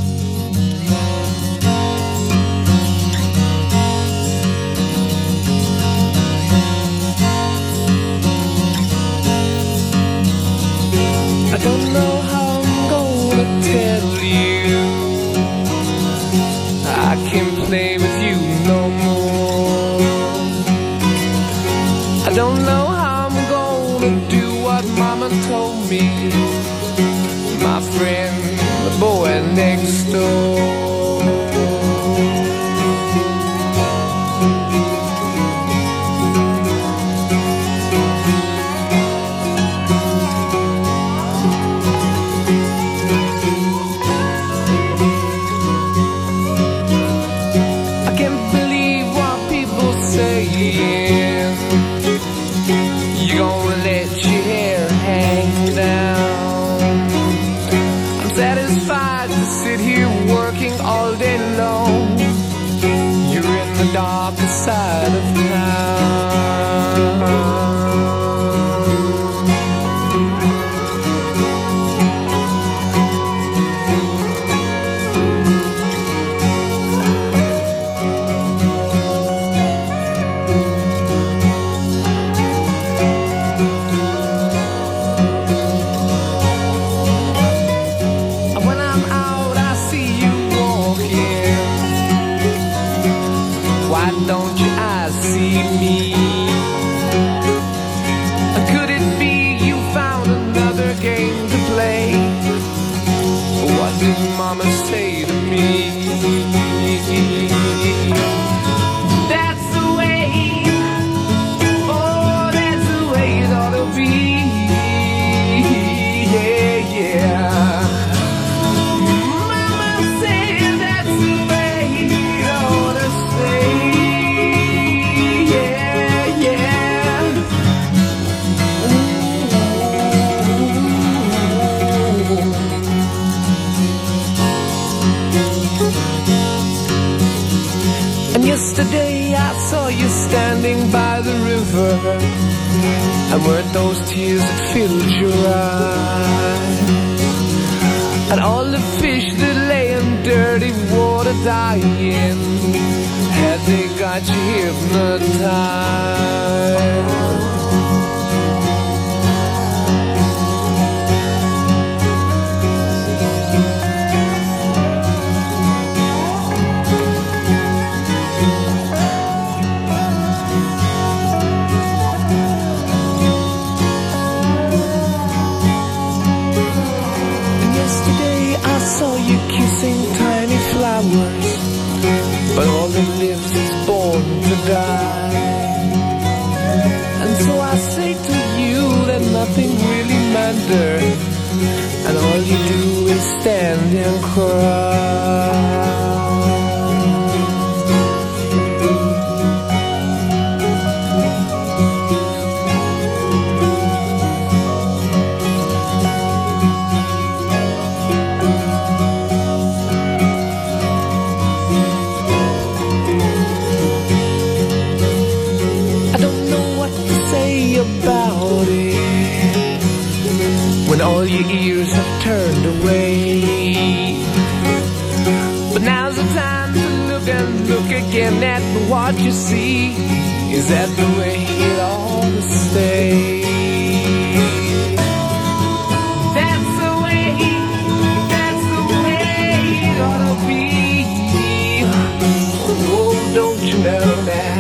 I don't know how I'm gonna tell you I can't play with you no more. I don't know how I'm gonna do what Mama told me, my friend, the boy next door. You're gonna let your hair hang down. I'm satisfied to sit here working all day long. You're in the darker side of town. Mama say to me, that's the way, oh, that's the way it ought to be, yeah, yeah. Mama said that's the way it ought to stay, yeah, yeah. Ooh. And yesterday I saw you standing by the river, and weren't those tears that filled your eyes? And all the fish that lay in dirty water dying, had they got you hypnotized? Saw you kissing tiny flowers, but all that lives is born to die. and cry. About it when all your ears have turned away, but now's the time to look and look again at what you see. Is that the way it ought to stay? That's the way, that's the way it ought to be. Oh, don't you know that?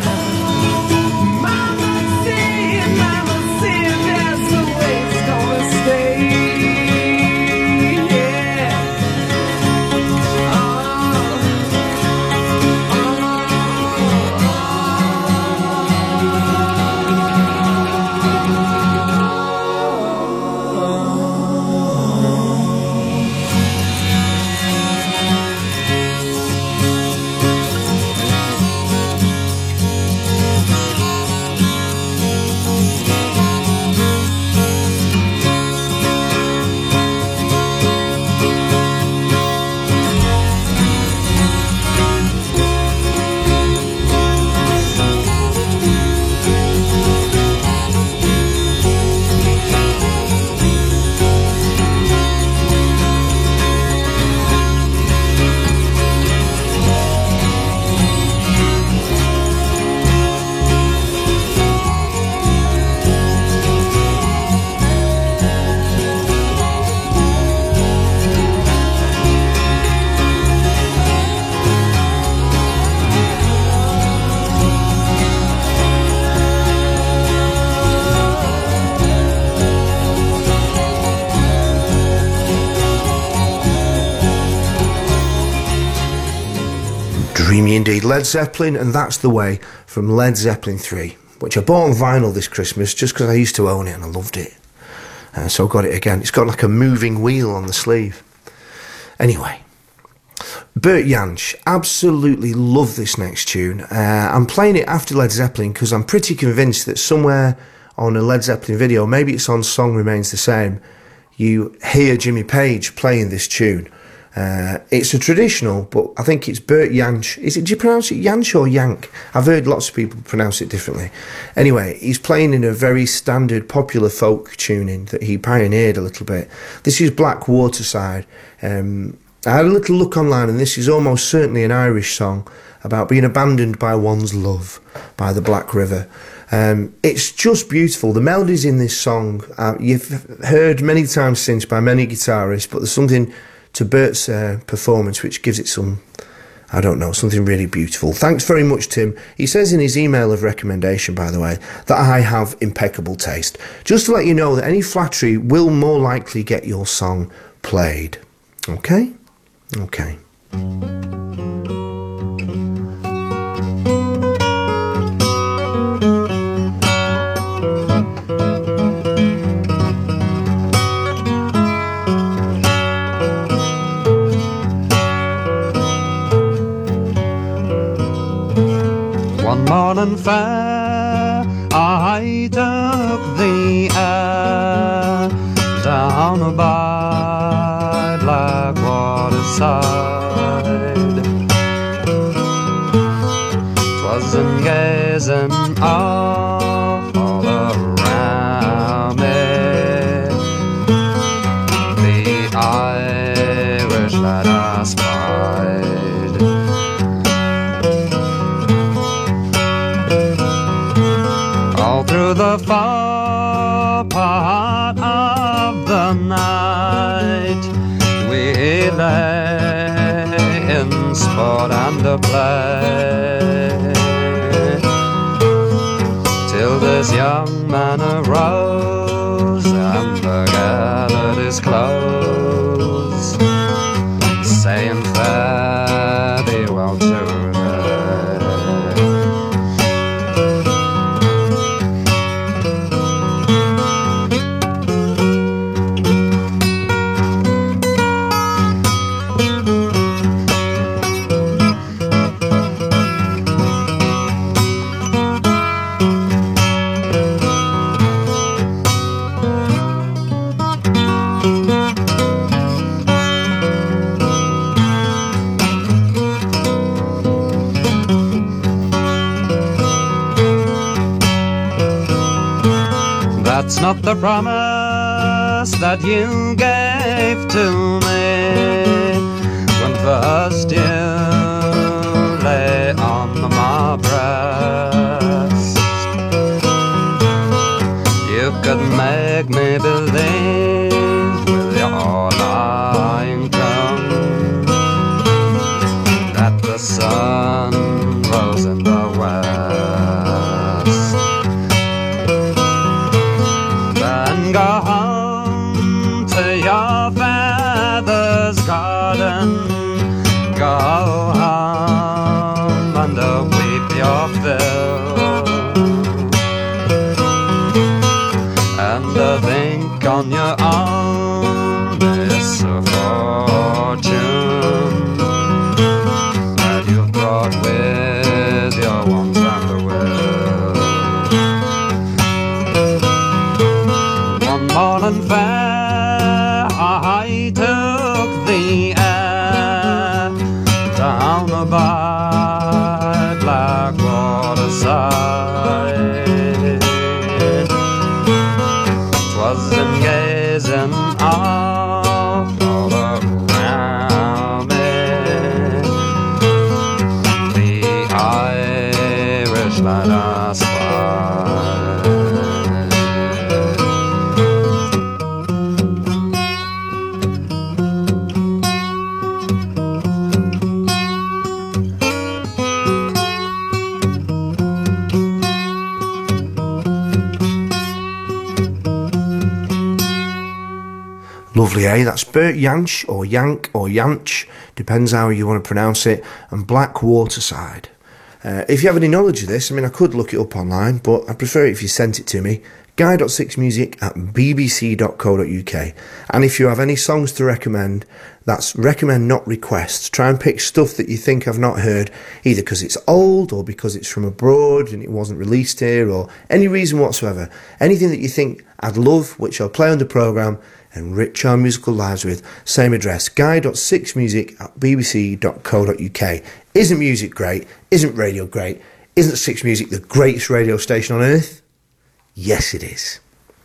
Dreamy indeed, Led Zeppelin, and That's the Way from Led Zeppelin three, which I bought on vinyl this Christmas just because I used to own it and I loved it. Uh, so I got it again. It's got like a moving wheel on the sleeve. Anyway, Bert Jansch, absolutely love this next tune. Uh, I'm playing it after Led Zeppelin because I'm pretty convinced that somewhere on a Led Zeppelin video, maybe it's on Song Remains the Same, you hear Jimmy Page playing this tune. Uh, it's a traditional, but I think it's Bert Jansch. Is it, do you pronounce it Jansch or Yank? I've heard lots of people pronounce it differently. Anyway, he's playing in a very standard popular folk tuning that he pioneered a little bit. This is Black Waterside. Um, I had a little look online, and this is almost certainly an Irish song about being abandoned by one's love by the Black River. Um, it's just beautiful. The melodies in this song, uh, you've heard many times since by many guitarists, but there's something to Bert's uh, performance which gives it some, I don't know, something really beautiful. Thanks very much, Tim. He says in his email of recommendation, by the way, that I have impeccable taste. Just to let you know that any flattery will more likely get your song played. Okay? Okay. One morning fair, I took the air down by Blackwater side. 'Twas in gazing all around me, the Irish that I spied. Through the far part of the night, we lay in sport and a play, till this young man arose and gathered his clothes, saying fare thee well to It's not the promise that you gave to me when first you lay on my breast. You could make me believe with your lying tongue that the sun rose in the west. Then go home to your father's garden, go home and uh, weep your fill, and uh, think on your own misfortune that you've brought with your wants and the will. One morning fair I took the air down by Blackwater side. 'Twas in gazing off all around me the Irish light I spied. Lovely, eh? That's Bert Jansch, or Yank, or Jansch, depends how you want to pronounce it, and Black Waterside. Uh, if you have any knowledge of this, I mean, I could look it up online, but I'd prefer it if you sent it to me, guy dot six music at b b c dot co dot u k. And if you have any songs to recommend, that's recommend, not request. Try and pick stuff that you think I've not heard, either because it's old, or because it's from abroad and it wasn't released here, or any reason whatsoever. Anything that you think I'd love, which I'll play on the programme, enrich our musical lives with. Same address, guy dot six music at b b c dot co dot u k. Isn't music great? Isn't radio great? Isn't Six Music the greatest radio station on earth? Yes, it is.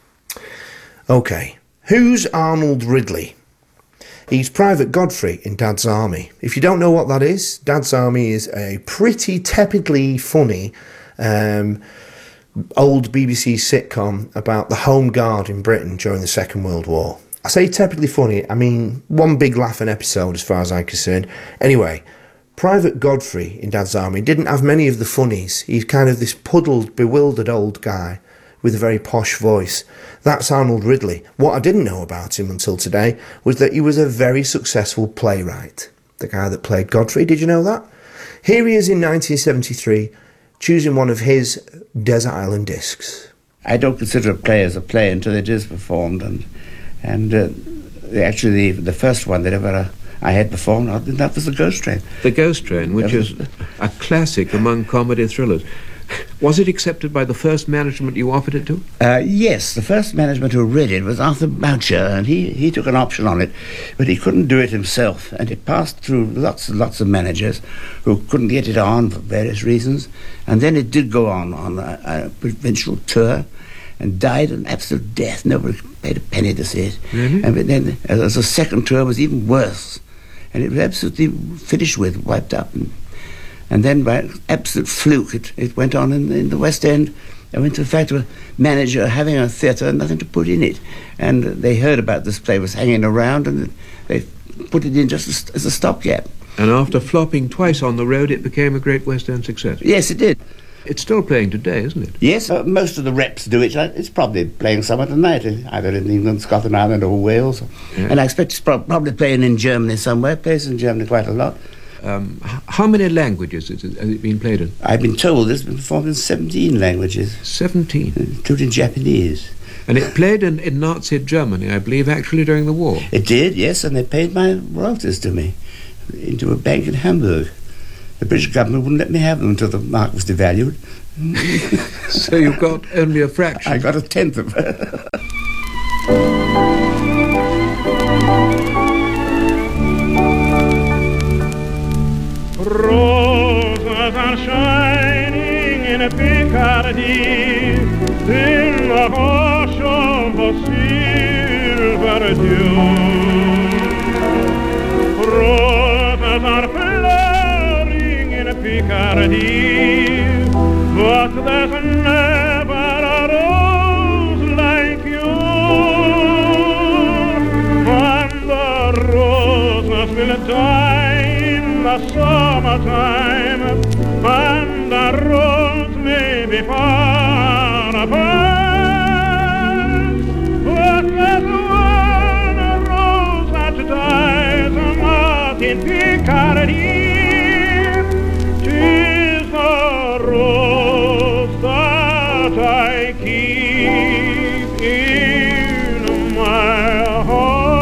Okay, who's Arnold Ridley? He's Private Godfrey in Dad's Army. If you don't know what that is, Dad's Army is a pretty tepidly funny um, old B B C sitcom about the Home Guard in Britain during the Second World War. I say tepidly funny, I mean one big laughing episode as far as I'm concerned. Anyway, Private Godfrey in Dad's Army didn't have many of the funnies. He's kind of this puddled, bewildered old guy with a very posh voice. That's Arnold Ridley. What I didn't know about him until today was that he was a very successful playwright. The guy that played Godfrey, did you know that? Here he is in nineteen seventy-three, choosing one of his Desert Island Discs. I don't consider a play as a play until it is performed, and and uh, actually the, the first one that ever uh, I had performed, that was The Ghost Train. The Ghost Train, which is a classic among comedy thrillers. Was it accepted by the first management you offered it to? Uh, yes, the first management who read it was Arthur Boucher, and he, he took an option on it, but he couldn't do it himself, and it passed through lots and lots of managers who couldn't get it on for various reasons, and then it did go on on a, a provincial tour, and died an absolute death. Nobody paid a penny to see it. Really? And then as a second tour was even worse, and it was absolutely finished with, wiped up, and And then by absolute fluke, it, it went on in, in the West End. I went to the fact of a manager having a theatre and nothing to put in it. And they heard about this play was hanging around, and they put it in just as, as a stopgap. And after flopping twice on the road, it became a great West End success. Yes, it did. It's still playing today, isn't it? Yes, uh, most of the reps do it. It's probably playing somewhere tonight, either in England, Scotland, Ireland, or Wales. Yeah. And I expect it's pro- probably playing in Germany somewhere. It plays in Germany quite a lot. Um, how many languages has it, has it been played in? I've been told it's been performed in seventeen languages. seventeen? Including Japanese. And it played in, in Nazi Germany, I believe, actually during the war. It did, yes, and they paid my royalties to me into a bank in Hamburg. The British government wouldn't let me have them until the mark was devalued. So you got only a fraction? I got a tenth of it. Roses are shining in a Picardy, in the horse show of silver dew. Roses are flowering in Picardy, but there's never a rose like you. And the roses will die in the summertime, and the rose may be far apart. But there's one rose that dies not in Picardy. 'Tis the rose that I keep in my heart.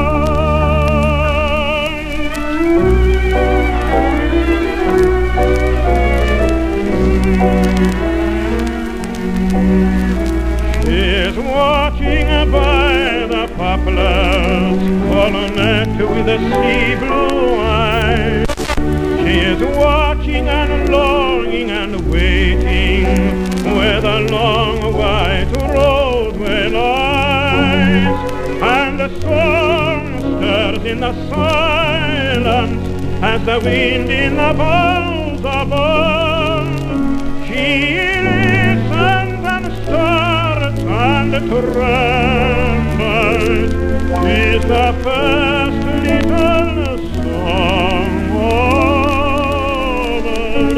She's watching by the poplars, coronet with the sea blue eyes. She is watching and longing and waiting where the long white roadway lies, and the song stirs in the silence as the wind in the boughs above. She listens and starts and trembles. She's the first little song of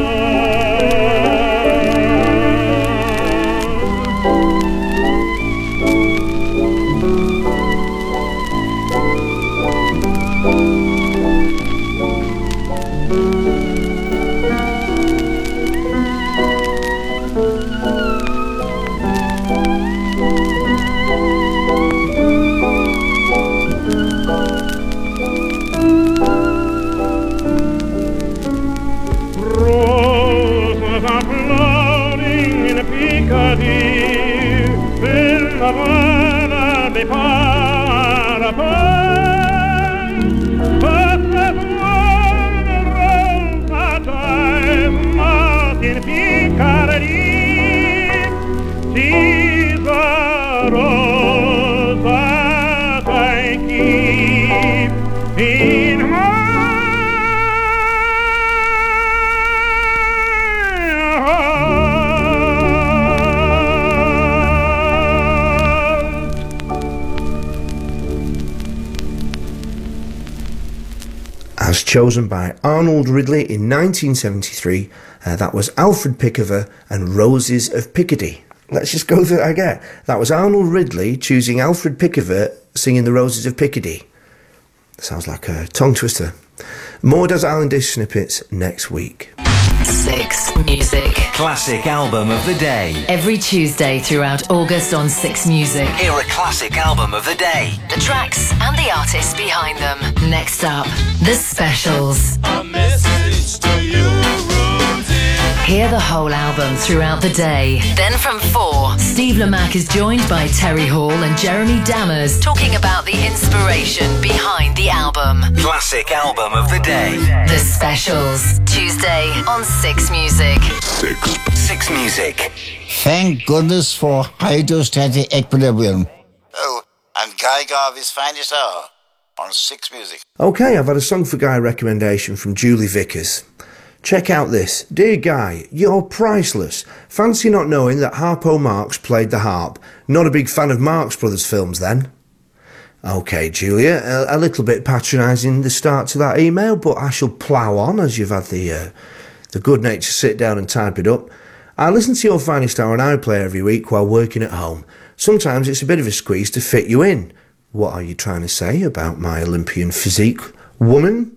chosen by Arnold Ridley in nineteen seventy-three. Uh, that was Alfred Pickover and Roses of Picardy. Let's just go through that again. That was Arnold Ridley choosing Alfred Pickover singing the Roses of Picardy. Sounds like a tongue twister. More Desert Island Disc snippets next week. Six Music. Classic album of the day. Every Tuesday throughout August on Six Music. Hear a classic album of the day. The tracks and the artists behind them. Next up, The Specials. A message to you, Rosie. Hear the whole album throughout the day. Then from four, Steve Lamacq is joined by Terry Hall and Jeremy Dammers talking about the inspiration behind the album. Classic album of the day. The Specials. Tuesday on Six Music. Six. Six Music. Thank goodness for hydrostatic equilibrium. Oh, and Guy Garvey's finest hour on Six Music. Okay, I've had a Song for Guy recommendation from Julie Vickers. Check out this. Dear Guy, you're priceless. Fancy not knowing that Harpo Marx played the harp. Not a big fan of Marx Brothers films then. Okay, Julia, a, a little bit patronising the start to that email, but I shall plough on as you've had the uh, the good nature to sit down and type it up. I listen to your finest hour on iPlayer every week while working at home. Sometimes it's a bit of a squeeze to fit you in. What are you trying to say about my Olympian physique, woman?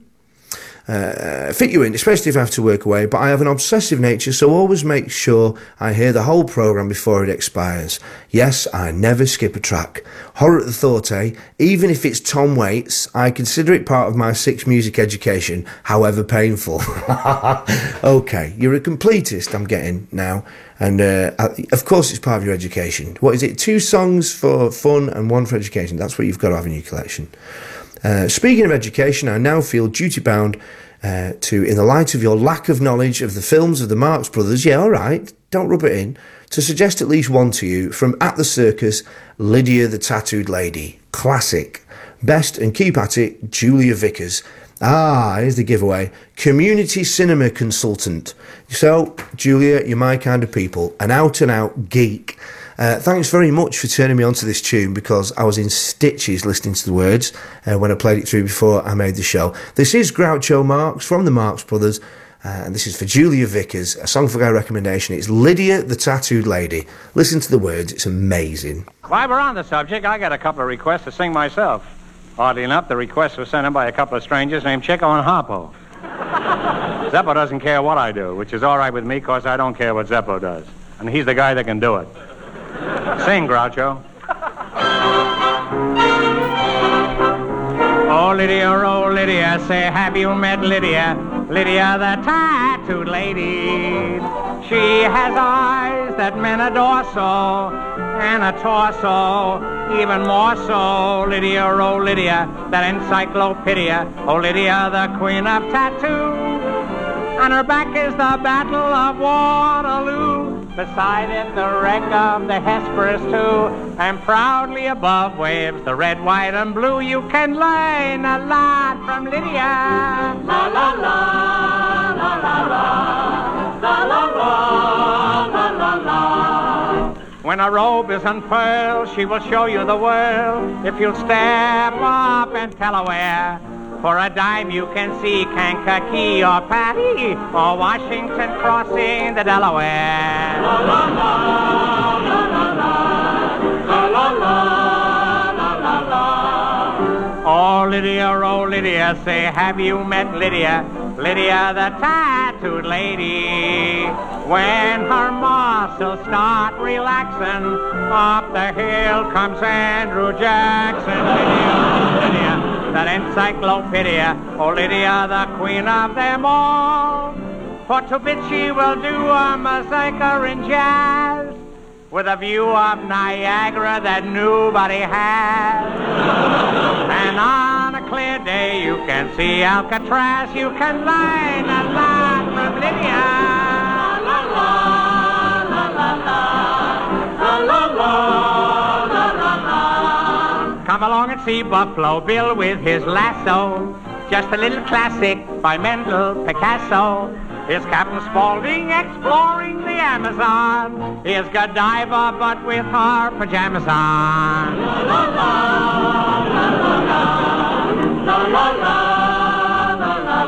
Uh, fit you in, especially if I have to work away, but I have an obsessive nature, so always make sure I hear the whole programme before it expires. Yes, I never skip a track. Horror at the thought, eh? Even if it's Tom Waits, I consider it part of my Six Music education, however painful. Okay, you're a completist, I'm getting now, and uh, of course it's part of your education. What is it, two songs for fun and one for education? That's what you've got to have in your collection. Uh, speaking of education, I now feel duty-bound uh, to, in the light of your lack of knowledge of the films of the Marx Brothers, yeah, all right, don't rub it in, to suggest at least one to you from At the Circus, Lydia the Tattooed Lady. Classic. Best and keep at it, Julia Vickers. Ah, here's the giveaway. Community cinema consultant. So, Julia, you're my kind of people. An out-and-out geek. Uh, thanks very much for turning me onto this tune, because I was in stitches listening to the words uh, when I played it through before I made the show. This is Groucho Marx from the Marx Brothers, uh, and this is for Julia Vickers, a Song for Guy recommendation. It's Lydia the Tattooed Lady. Listen to the words, it's amazing. While we're on the subject, I got a couple of requests to sing myself. Oddly enough, the request was sent in by a couple of strangers named Chico and Harpo. Zeppo doesn't care what I do, which is all right with me, because I don't care what Zeppo does. And he's the guy that can do it. Sing, Groucho. Oh, Lydia, oh, Lydia, say, have you met Lydia? Lydia, the tattooed lady. She has eyes that men adore so, and a torso even more so. Lydia, oh, Lydia, that encyclopedia. Oh, Lydia, the queen of tattoo. On her back is the Battle of Waterloo. Beside it, the wreck of the Hesperus, too. And proudly above waves the red, white, and blue. You can learn a lot from Lydia. La, la, la, la, la, la, la, la, la, la, la, la. When a robe is unfurled, she will show you the world. If you'll step up and tell her where. For a dime you can see Kankakee or Patty or Washington crossing the Delaware. La la la, la la la, la la la, la la la. Oh, Lydia, oh, Lydia, say, have you met Lydia? Lydia, the tattooed lady. When her muscles start relaxing, up the hill comes Andrew Jackson. Lydia, Lydia, that encyclopedia. Oh, Lydia, the queen of them all. For to bit she will do a massacre in jazz, with a view of Niagara that nobody has. And on a clear day you can see Alcatraz. You can learn a lot from Lydia. La la la la la la la la la la la. Come along and see Buffalo Bill with his lasso. Just a little classic by Mendel Picasso. Here's Captain Spaulding exploring the Amazon. Here's Godiva, but with her pajamas on. La la la, la la la, la la la, la la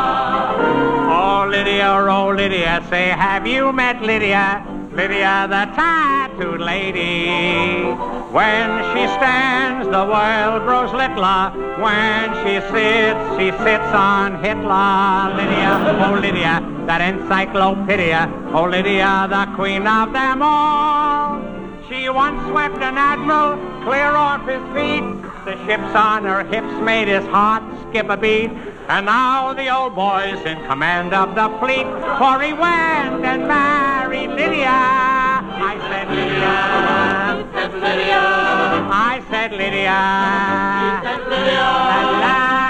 la. Oh, Lydia, oh, Lydia, say, have you met Lydia? Lydia, the tattooed lady. When she stands, the world grows littler. When she sits, she sits on Hitler. Lydia, oh Lydia, that encyclopedia. Oh Lydia, the queen of them all. She once swept an admiral clear off his feet. The ships on her hips made his heart skip a beat. And now the old boy's in command of the fleet, for he went and married Lydia. I said Lydia. He said Lydia. I said Lydia. He said Lydia. La,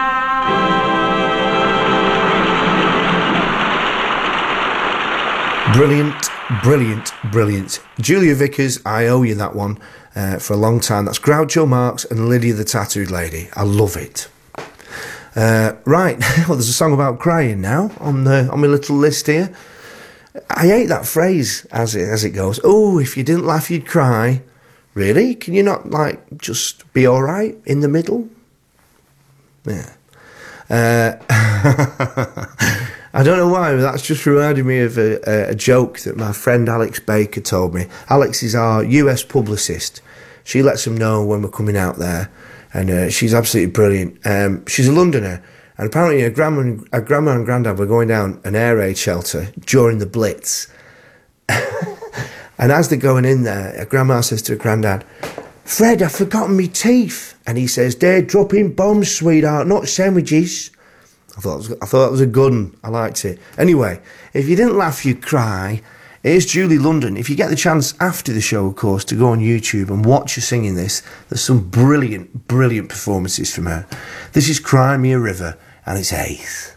la. Brilliant, brilliant, brilliant. Julia Vickers, I owe you that one uh, for a long time. That's Groucho Marx and Lydia the Tattooed Lady. I love it. Uh, right, well, there's a song about crying now on the on my little list here. I hate that phrase as it as it goes. Oh, if you didn't laugh, you'd cry. Really? Can you not, like, just be all right in the middle? Yeah. Uh, I don't know why, but that's just reminded me of a, a, a joke that my friend Alex Baker told me. Alex is our U S publicist. She lets them know when we're coming out there. And uh, she's absolutely brilliant. Um, she's a Londoner, and apparently her grandma, and, her grandma and granddad were going down an air raid shelter during the Blitz. And as they're going in there, her grandma says to her granddad, "Fred, I've forgotten my teeth." And he says, "They're dropping bombs, sweetheart, not sandwiches." I thought, it was, I thought that was a good one. I liked it. Anyway, if you didn't laugh, you'd cry. Here's Julie London. If you get the chance after the show, of course, to go on YouTube and watch her singing this, there's some brilliant, brilliant performances from her. This is Cry Me a River, and it's Ace.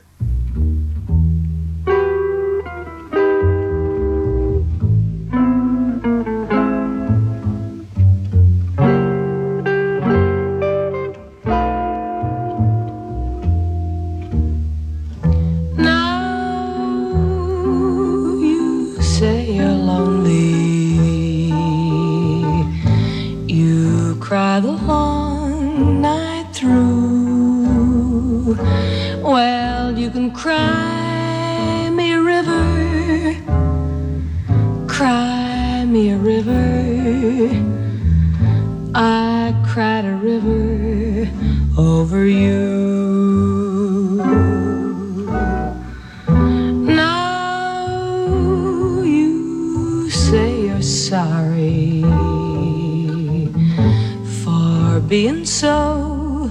say you're lonely. You cry the long night through. Well, you can cry me a river, cry me a river. I cried a river over you. Sorry for being so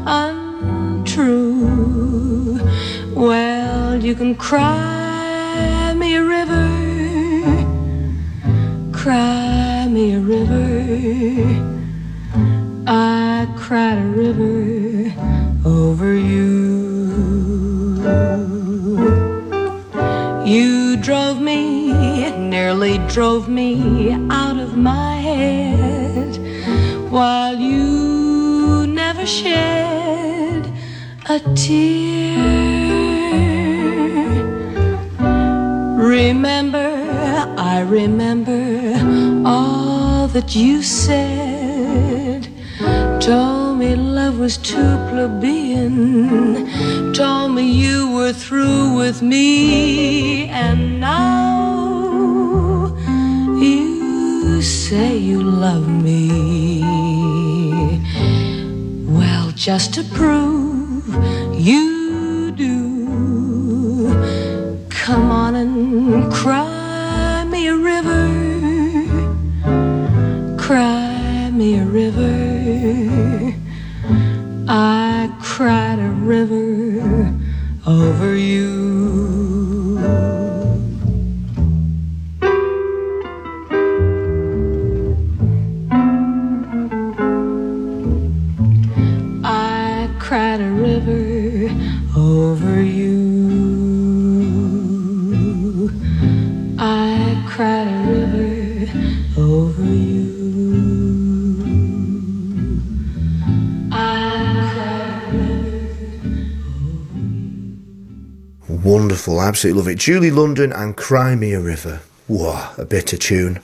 untrue. Well, you can cry me a river, cry me a river. I cried a river over you. You drove me, nearly drove me out of my head, while you never shed a tear. Remember, I remember all that you said. Told me love was too plebeian, told me you were through with me, and now you say you love me. Well, just to prove you do, come on and cry me a river, cry me a river. I cried a river over you. I cried a river over you. I cried a river over you. Wonderful, absolutely love it. Julie London and Cry Me a River. Whoa, a bitter tune.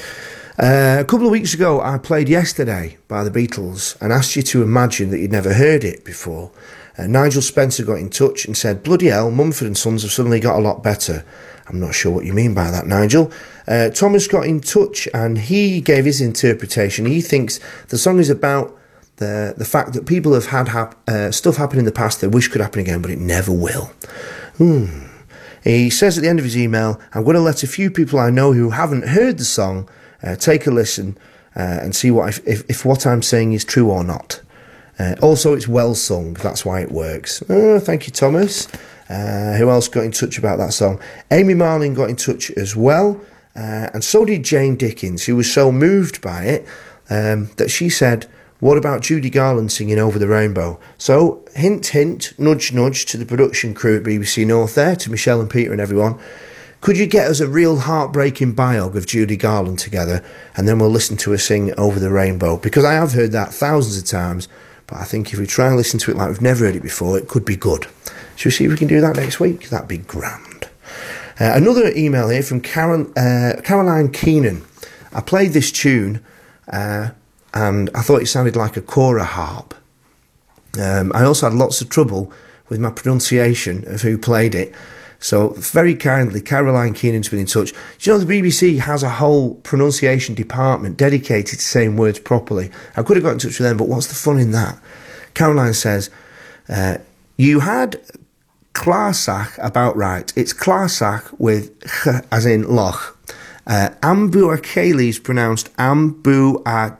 Uh, a couple of weeks ago, I played Yesterday by the Beatles and asked you to imagine that you'd never heard it before. Uh, Nigel Spencer got in touch and said, bloody hell, Mumford and Sons have suddenly got a lot better. I'm not sure what you mean by that, Nigel. Uh, Thomas got in touch and he gave his interpretation. He thinks the song is about the, the fact that people have had hap- uh, stuff happen in the past they wish could happen again, but it never will. Hmm. He says at the end of his email, I'm going to let a few people I know who haven't heard the song uh, take a listen uh, and see what if, if, if what I'm saying is true or not. Uh, also, it's well sung, that's why it works. Oh, thank you, Thomas. Uh, who else got in touch about that song? Amy Marlin got in touch as well, uh, and so did Jane Dickens, who was so moved by it um, that she said, what about Judy Garland singing Over the Rainbow? So, hint, hint, nudge, nudge to the production crew at B B C North there, to Michelle and Peter and everyone. Could you get us a real heartbreaking biog of Judy Garland together, and then we'll listen to her sing Over the Rainbow? Because I have heard that thousands of times, but I think if we try and listen to it like we've never heard it before, it could be good. Shall we see if we can do that next week? That'd be grand. Uh, another email here from Carol, uh, Caroline Keenan. I played this tune... Uh, and I thought it sounded like a Cora harp. Um, I also had lots of trouble with my pronunciation of who played it. So very kindly, Caroline Keenan's been in touch. Do you know the B B C has a whole pronunciation department dedicated to saying words properly? I could have got in touch with them, but what's the fun in that? Caroline says, uh, you had Clarsach about right. It's Clarsach with ch as in loch. Uh, Ambuakeli is pronounced Ambu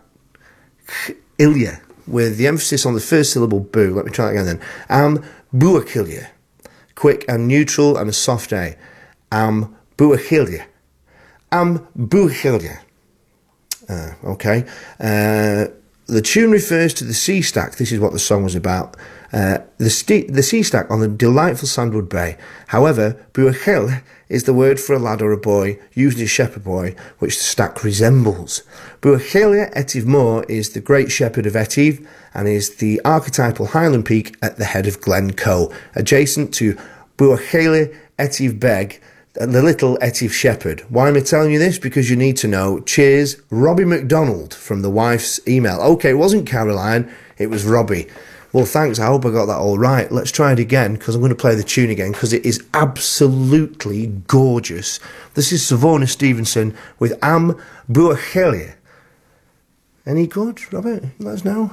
Ilya, with the emphasis on the first syllable boo. Let me try that again then. Am buakilya. Quick and neutral and a soft A. Am buakilya. Am buakilya. Uh, okay. Uh, the tune refers to the sea stack. This is what the song was about. Uh, the, st- the sea stack on the delightful Sandwood Bay. However, buakil is the word for a lad or a boy, usually a shepherd boy, which the stack resembles. Buachelia Etive Moor is the great shepherd of Etive and is the archetypal highland peak at the head of Glen Coe, adjacent to Buachelia Etive Beg, the little Etive Shepherd. Why am I telling you this? Because you need to know. Cheers, Robbie McDonald from the wife's email. Okay, it wasn't Caroline, it was Robbie. Well, thanks, I hope I got that all right. Let's try it again, because I'm going to play the tune again, because it is absolutely gorgeous. This is Savona Stevenson with Am Buacheli. Any good, Robert? Let us know.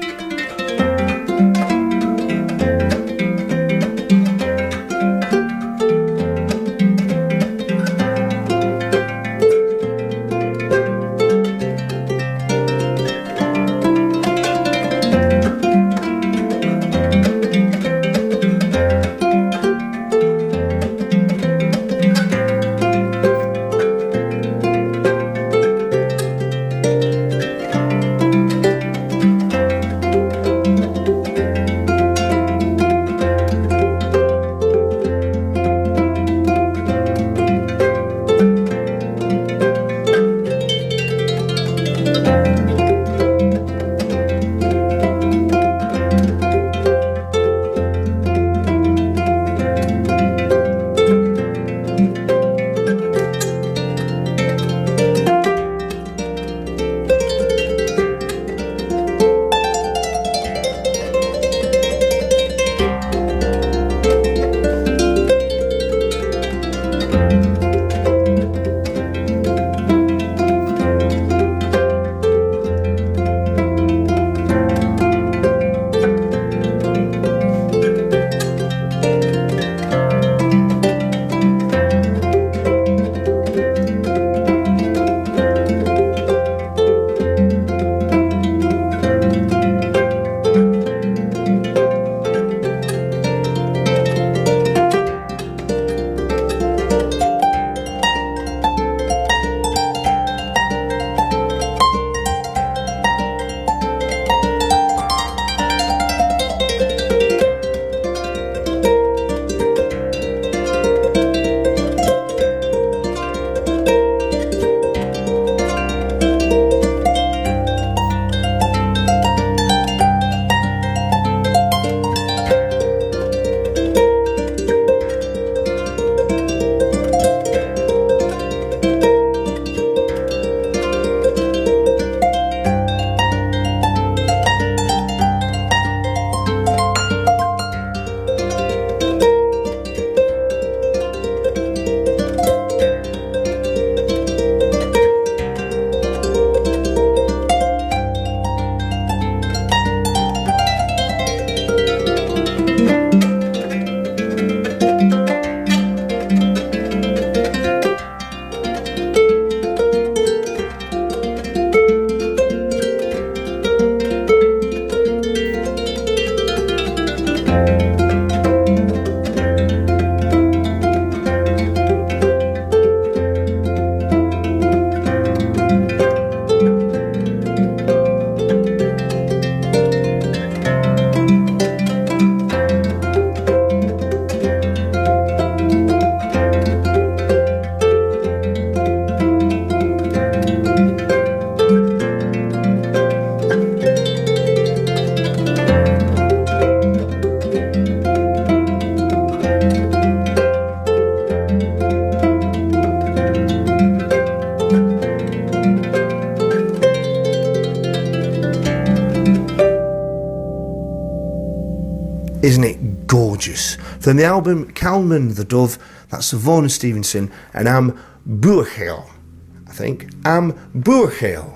Isn't it gorgeous? From the album Calman the Dove, that's Savona Stevenson and Am Buacheli, I think. Am Buacheli.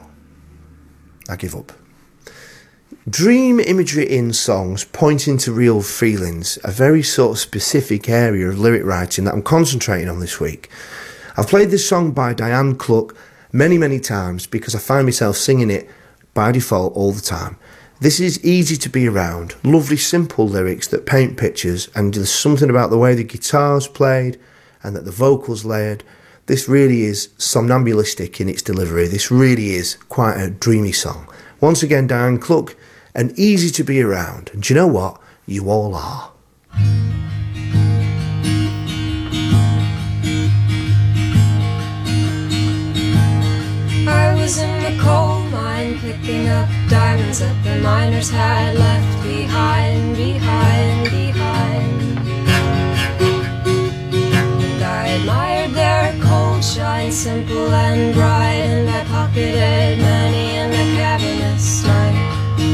I give up. Dream imagery in songs pointing to real feelings, a very sort of specific area of lyric writing that I'm concentrating on this week. I've played this song by Diane Cluck many, many times because I find myself singing it by default all the time. This is easy to be around, lovely simple lyrics that paint pictures, and there's something about the way the guitar's played and that the vocals layered. This really is somnambulistic in its delivery. This really is quite a dreamy song. Once again, Diane Cluck, and easy to be around. And do you know what? You all are. I was in the coal mine picking up diamonds that the miners had left behind, behind, behind. And I admired mind simple and bright, and I pocketed many in the cavernous night.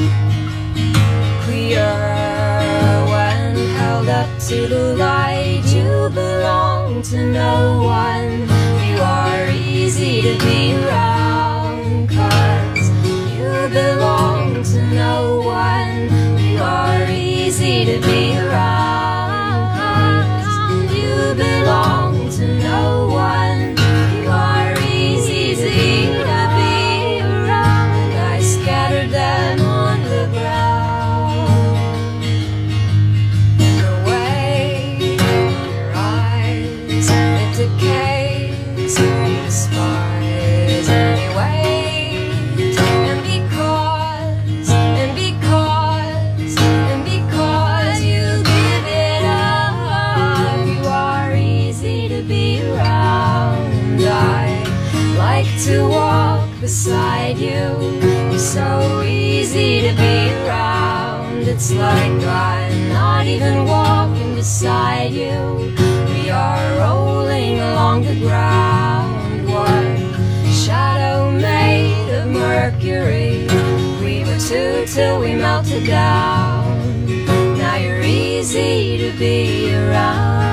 Clear when held up to the light, you belong to no one. You are easy to be around, 'cause you belong to no one. You are easy to be around, 'cause you belong to no one. You are easy to be around. I scattered them on the ground. The way your eyes, it decays, you despise anyway. And because, and because, and because you give it up, you are easy to be around. I like to walk beside you. You're so easy to be around. It's like I'm not even walking beside you. We are rolling along the ground. One shadow made of mercury. We were two till we melted down. Now you're easy to be around.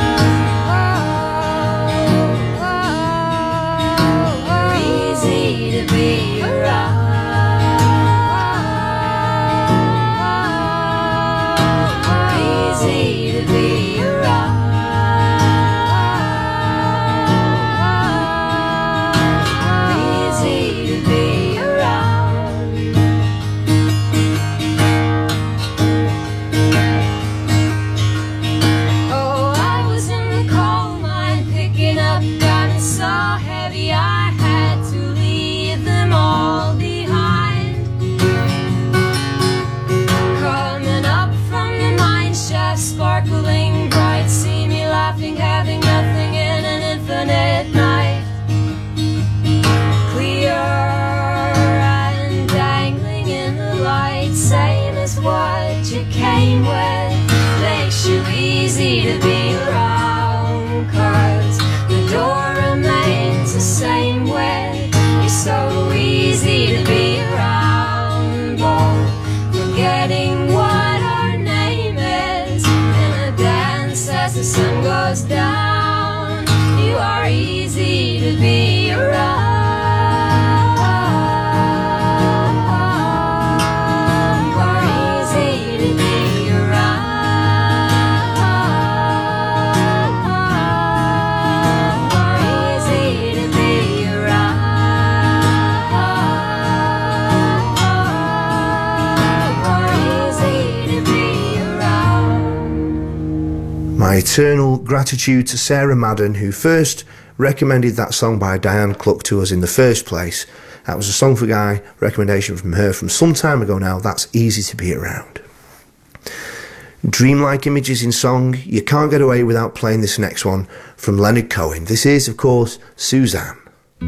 Easy to be around. Easy to be around. Easy to be around. Oh, I was in the coal mine picking up diamonds so heavy I had to leave them all behind. Coming up from the mine shaft, sparkling bright, see me laughing, having nothing in an infinite night. Clear and dangling in the light, same as what you came with. Makes you easy to be around, 'cause the door remains the same way. You're so easy to be around, both forgetting what our name is in a dance as the sun goes down. You are easy to be around. You are easy to be around. You are easy to be around. You are easy to be around. My eternal gratitude to Sarah Madden, who first recommended that song by Diane Cluck to us in the first place. That was a Song for Guy recommendation from her from some time ago now. That's Easy to Be Around. Dreamlike images in song. You can't get away without playing this next one from Leonard Cohen. This is, of course, Suzanne.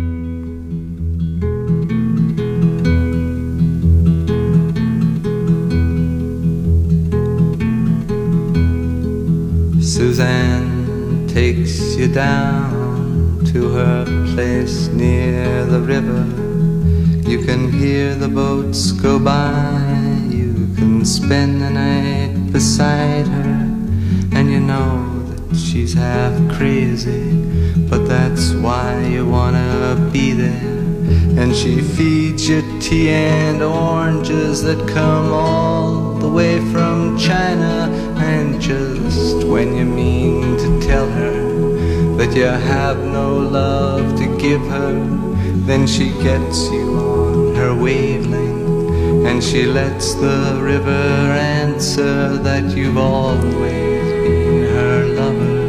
Suzanne takes you down to her place near the river. You can hear the boats go by. You can spend the night beside her, and you know that she's half crazy, but that's why you wanna be there. And she feeds you tea and oranges that come all the way from China. And just when you mean to tell her that you have no love to give her, then she gets you on her wavelength, and she lets the river answer that you've always been her lover.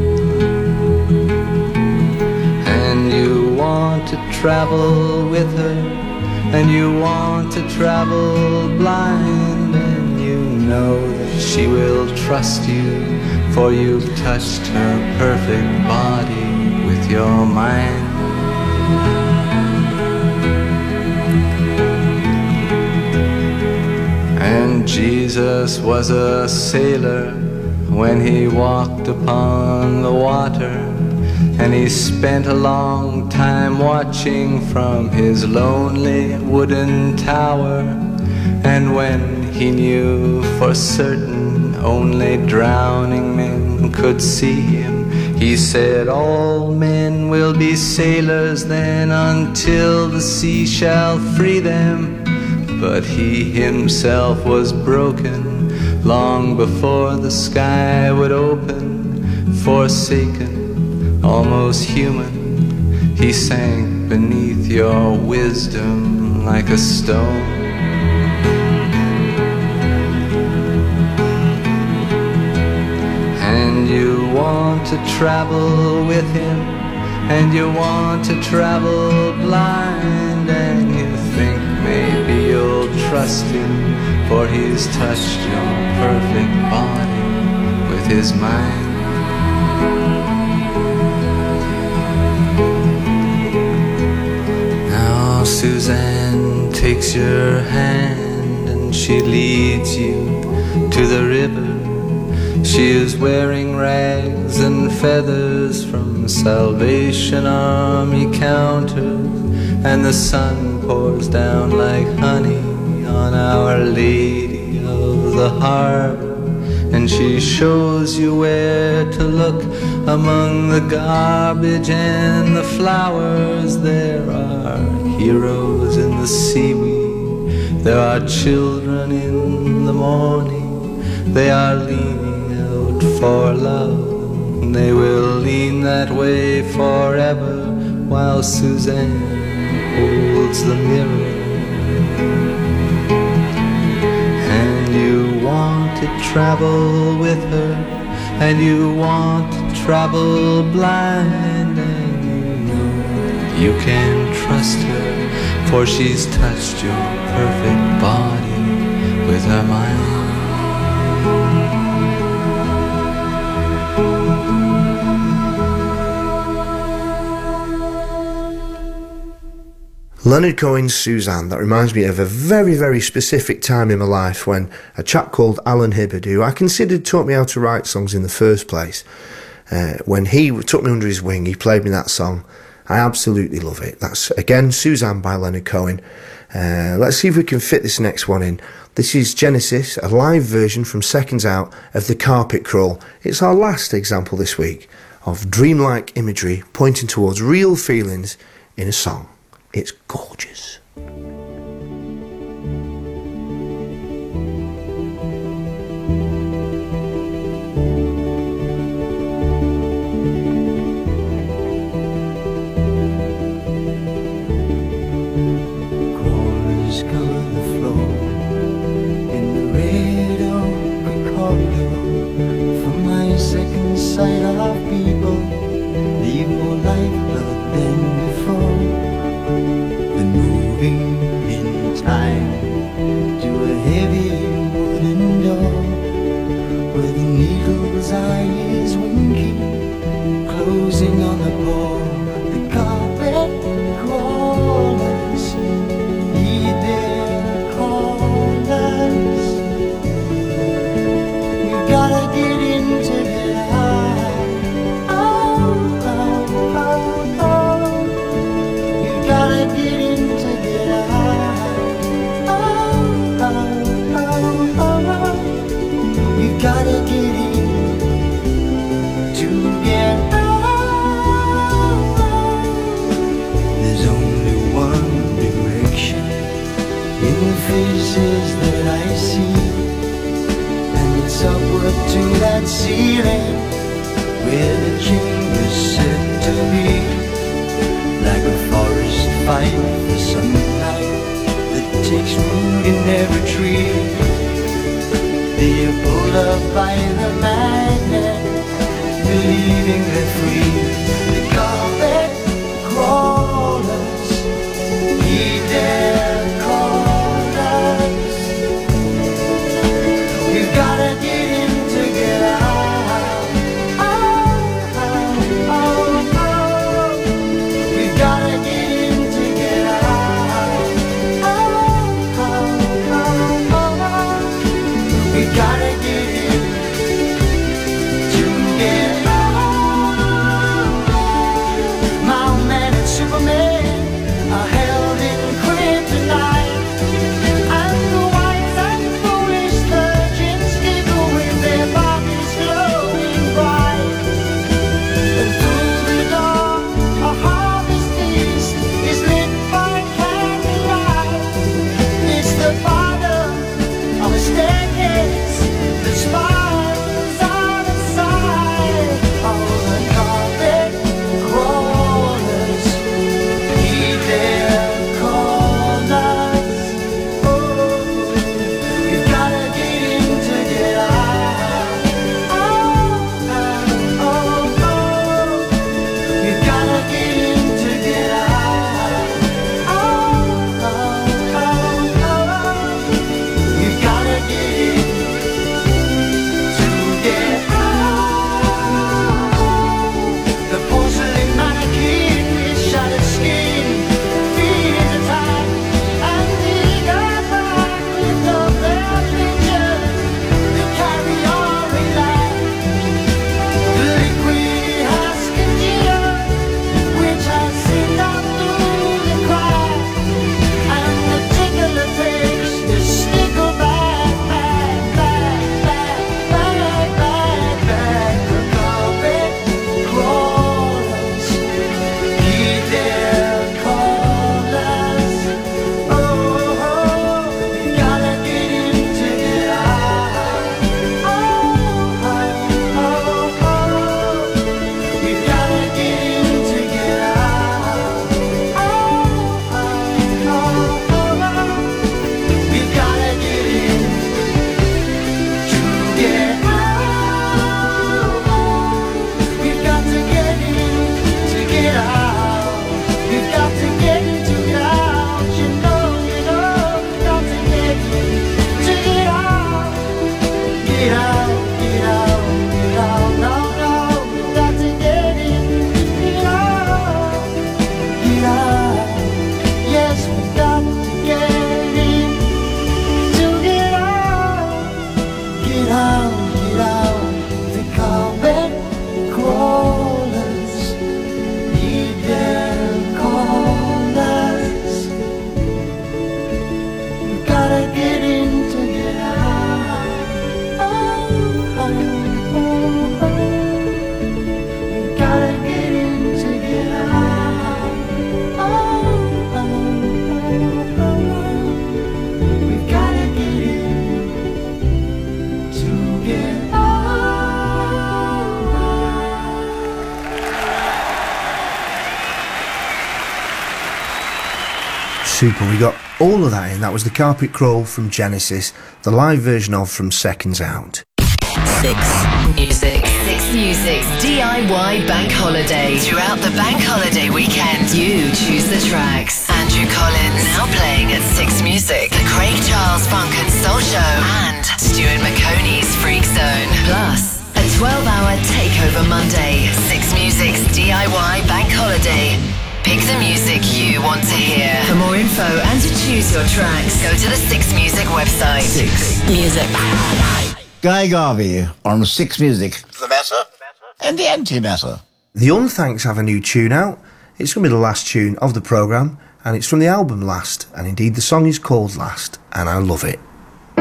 And you want to travel with her, and you want to travel blind, and you know that she will trust you, for you've touched her perfect body with your mind. And Jesus was a sailor when he walked upon the water. and he spent a long time watching from his lonely wooden tower. And when he knew for certain only drowning men could see him, he said, all men will be sailors then until the sea shall free them. But he himself was broken long before the sky would open. Forsaken, almost human, he sank beneath your wisdom like a stone. And you want to travel with him, and you want to travel blind, and you think maybe you'll trust him, for he's touched your perfect body with his mind. Now Suzanne takes your hand and she leads you to the river. She is wearing rags and feathers from Salvation Army counters, and the sun pours down like honey on Our Lady of the Harbor. And she shows you where to look among the garbage and the flowers. There are heroes in the seaweed, there are children in the morning. They are leaning out for love, they will lean that way forever, while Suzanne holds the mirror. And you want to travel with her, and you want to travel blind, and you know you can trust her, for she's touched your perfect body with her mind. Leonard Cohen's Suzanne, that reminds me of a very, very specific time in my life when a chap called Alan Hibbard, who I considered taught me how to write songs in the first place, uh, when he took me under his wing, he played me that song. I absolutely love it. That's, again, Suzanne by Leonard Cohen. Uh, let's see if we can fit this next one in. This is Genesis, a live version from Seconds Out of The Carpet Crawl. It's our last example this week of dreamlike imagery pointing towards real feelings in a song. It's gorgeous. Crawlers cover the floor in the red oak corridor. From my second sight of people leave more lifeblood than before. Been moving in time to a heavy wooden door where the needle's eye is winking, closing on the ball. The carpet crawlers need their crawlers. You gotta get in to get out. Oh, oh, oh, oh. You gotta get in. Gotta get in to get out. There's only one direction in the faces that I see, and it's upward to that ceiling where the chamber's said to be. Like a forest fight for sunlight that takes root in every tree. They're pulled up by the magnet, believing they're free. The carpet crawlers need their crawlers. We've gotta get in to get out. Oh, oh, oh, oh. We've gotta get in to get out. Oh, oh, oh, oh. We gotta get in to get out. Super, we got all of that in. That was The Carpet Crawl from Genesis, the live version of from Seconds Out. Six Music. Six Music's D I Y Bank Holiday. Throughout the Bank Holiday weekend, you choose the tracks. Andrew Collins now playing at Six Music. The Craig Charles Funk and Soul Show and Stuart McConey's Freak Zone. Plus, a twelve-hour takeover Monday. Six Music's D I Y Bank Holiday. Pick the music you want to hear. For more info and to choose your tracks, go to the Six Music website. Six Music. Guy Garvey on Six Music. The matter and the anti-matter. The Unthanks have a new tune out. It's going to be the last tune of the programme, and it's from the album Last, and indeed the song is called Last, and I love it.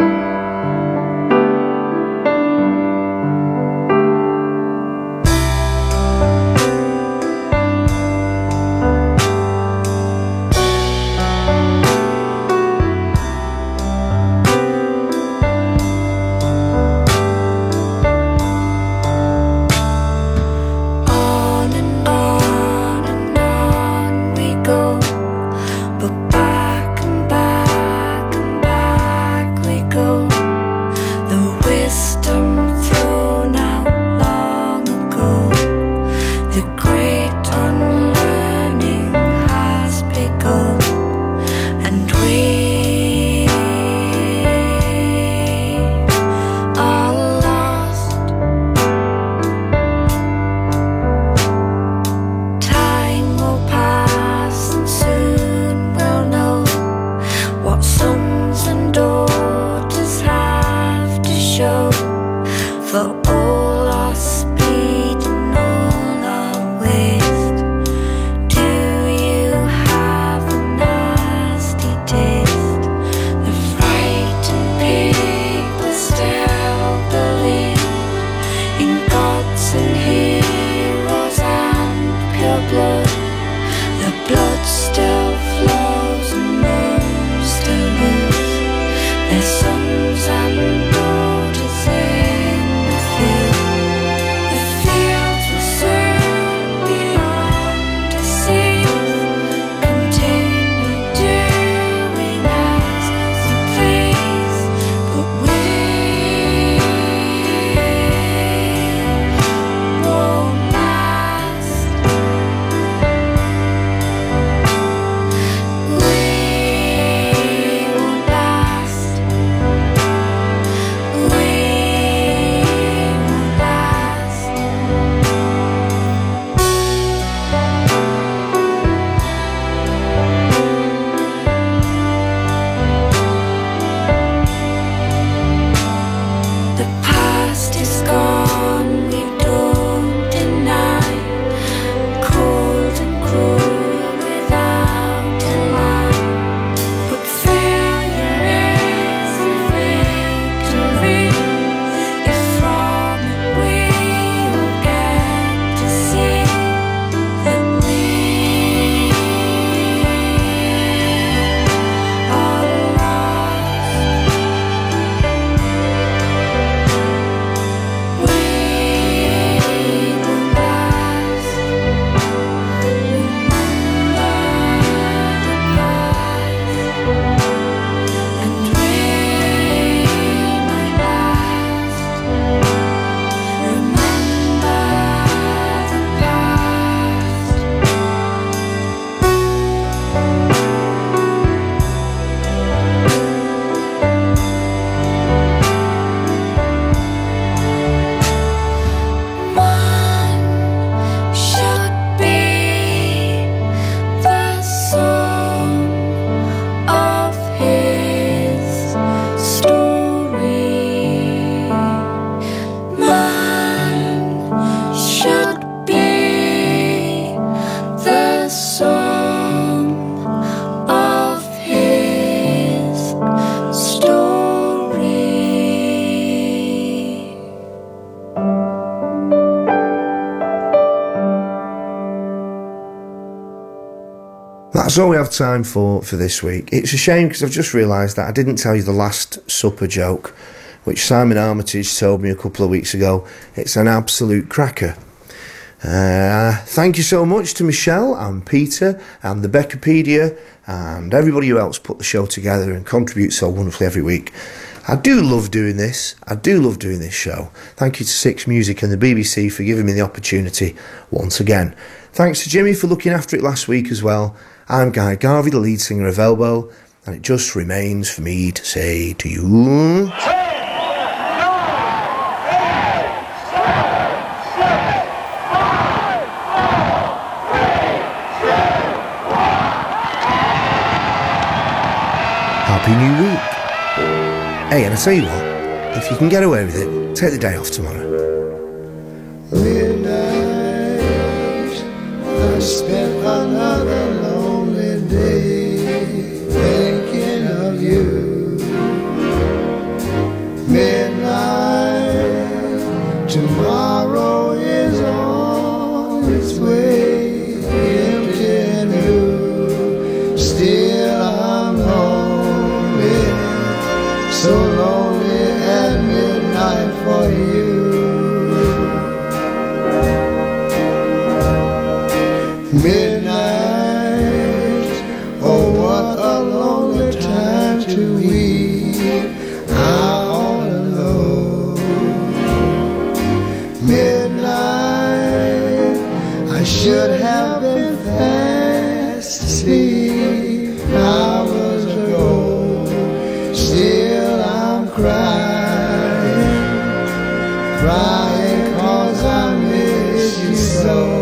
That's all we have time for for this week. It's a shame because I've just realised that I didn't tell you the Last Supper joke, which Simon Armitage told me a couple of weeks ago. It's an absolute cracker. Uh, thank you so much to Michelle and Peter and the Beccapedia and everybody who else put the show together and contributes so wonderfully every week. I do love doing this. I do love doing this show. Thank you to Six Music and the B B C for giving me the opportunity once again. Thanks to Jimmy for looking after it last week as well. I'm Guy Garvey, the lead singer of Elbow, and it just remains for me to say to you... Happy New Week. Hey, and I tell you what, if you can get away with it, take the day off tomorrow. Midnight, I spent another lonely day thinking of you. Midnight, tomorrow is on its way, empty and new. Still I'm lonely, so lonely at midnight for you. Midnight, oh what a lonely time to weep. I wanna know. Midnight, I should have been fast asleep hours ago. Still I'm crying, crying 'cause I miss you so.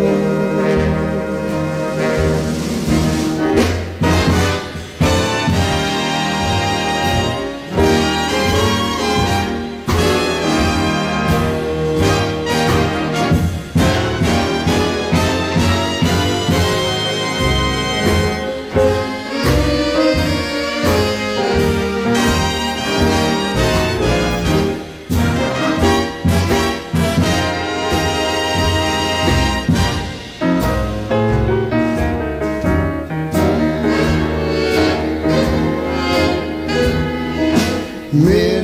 Me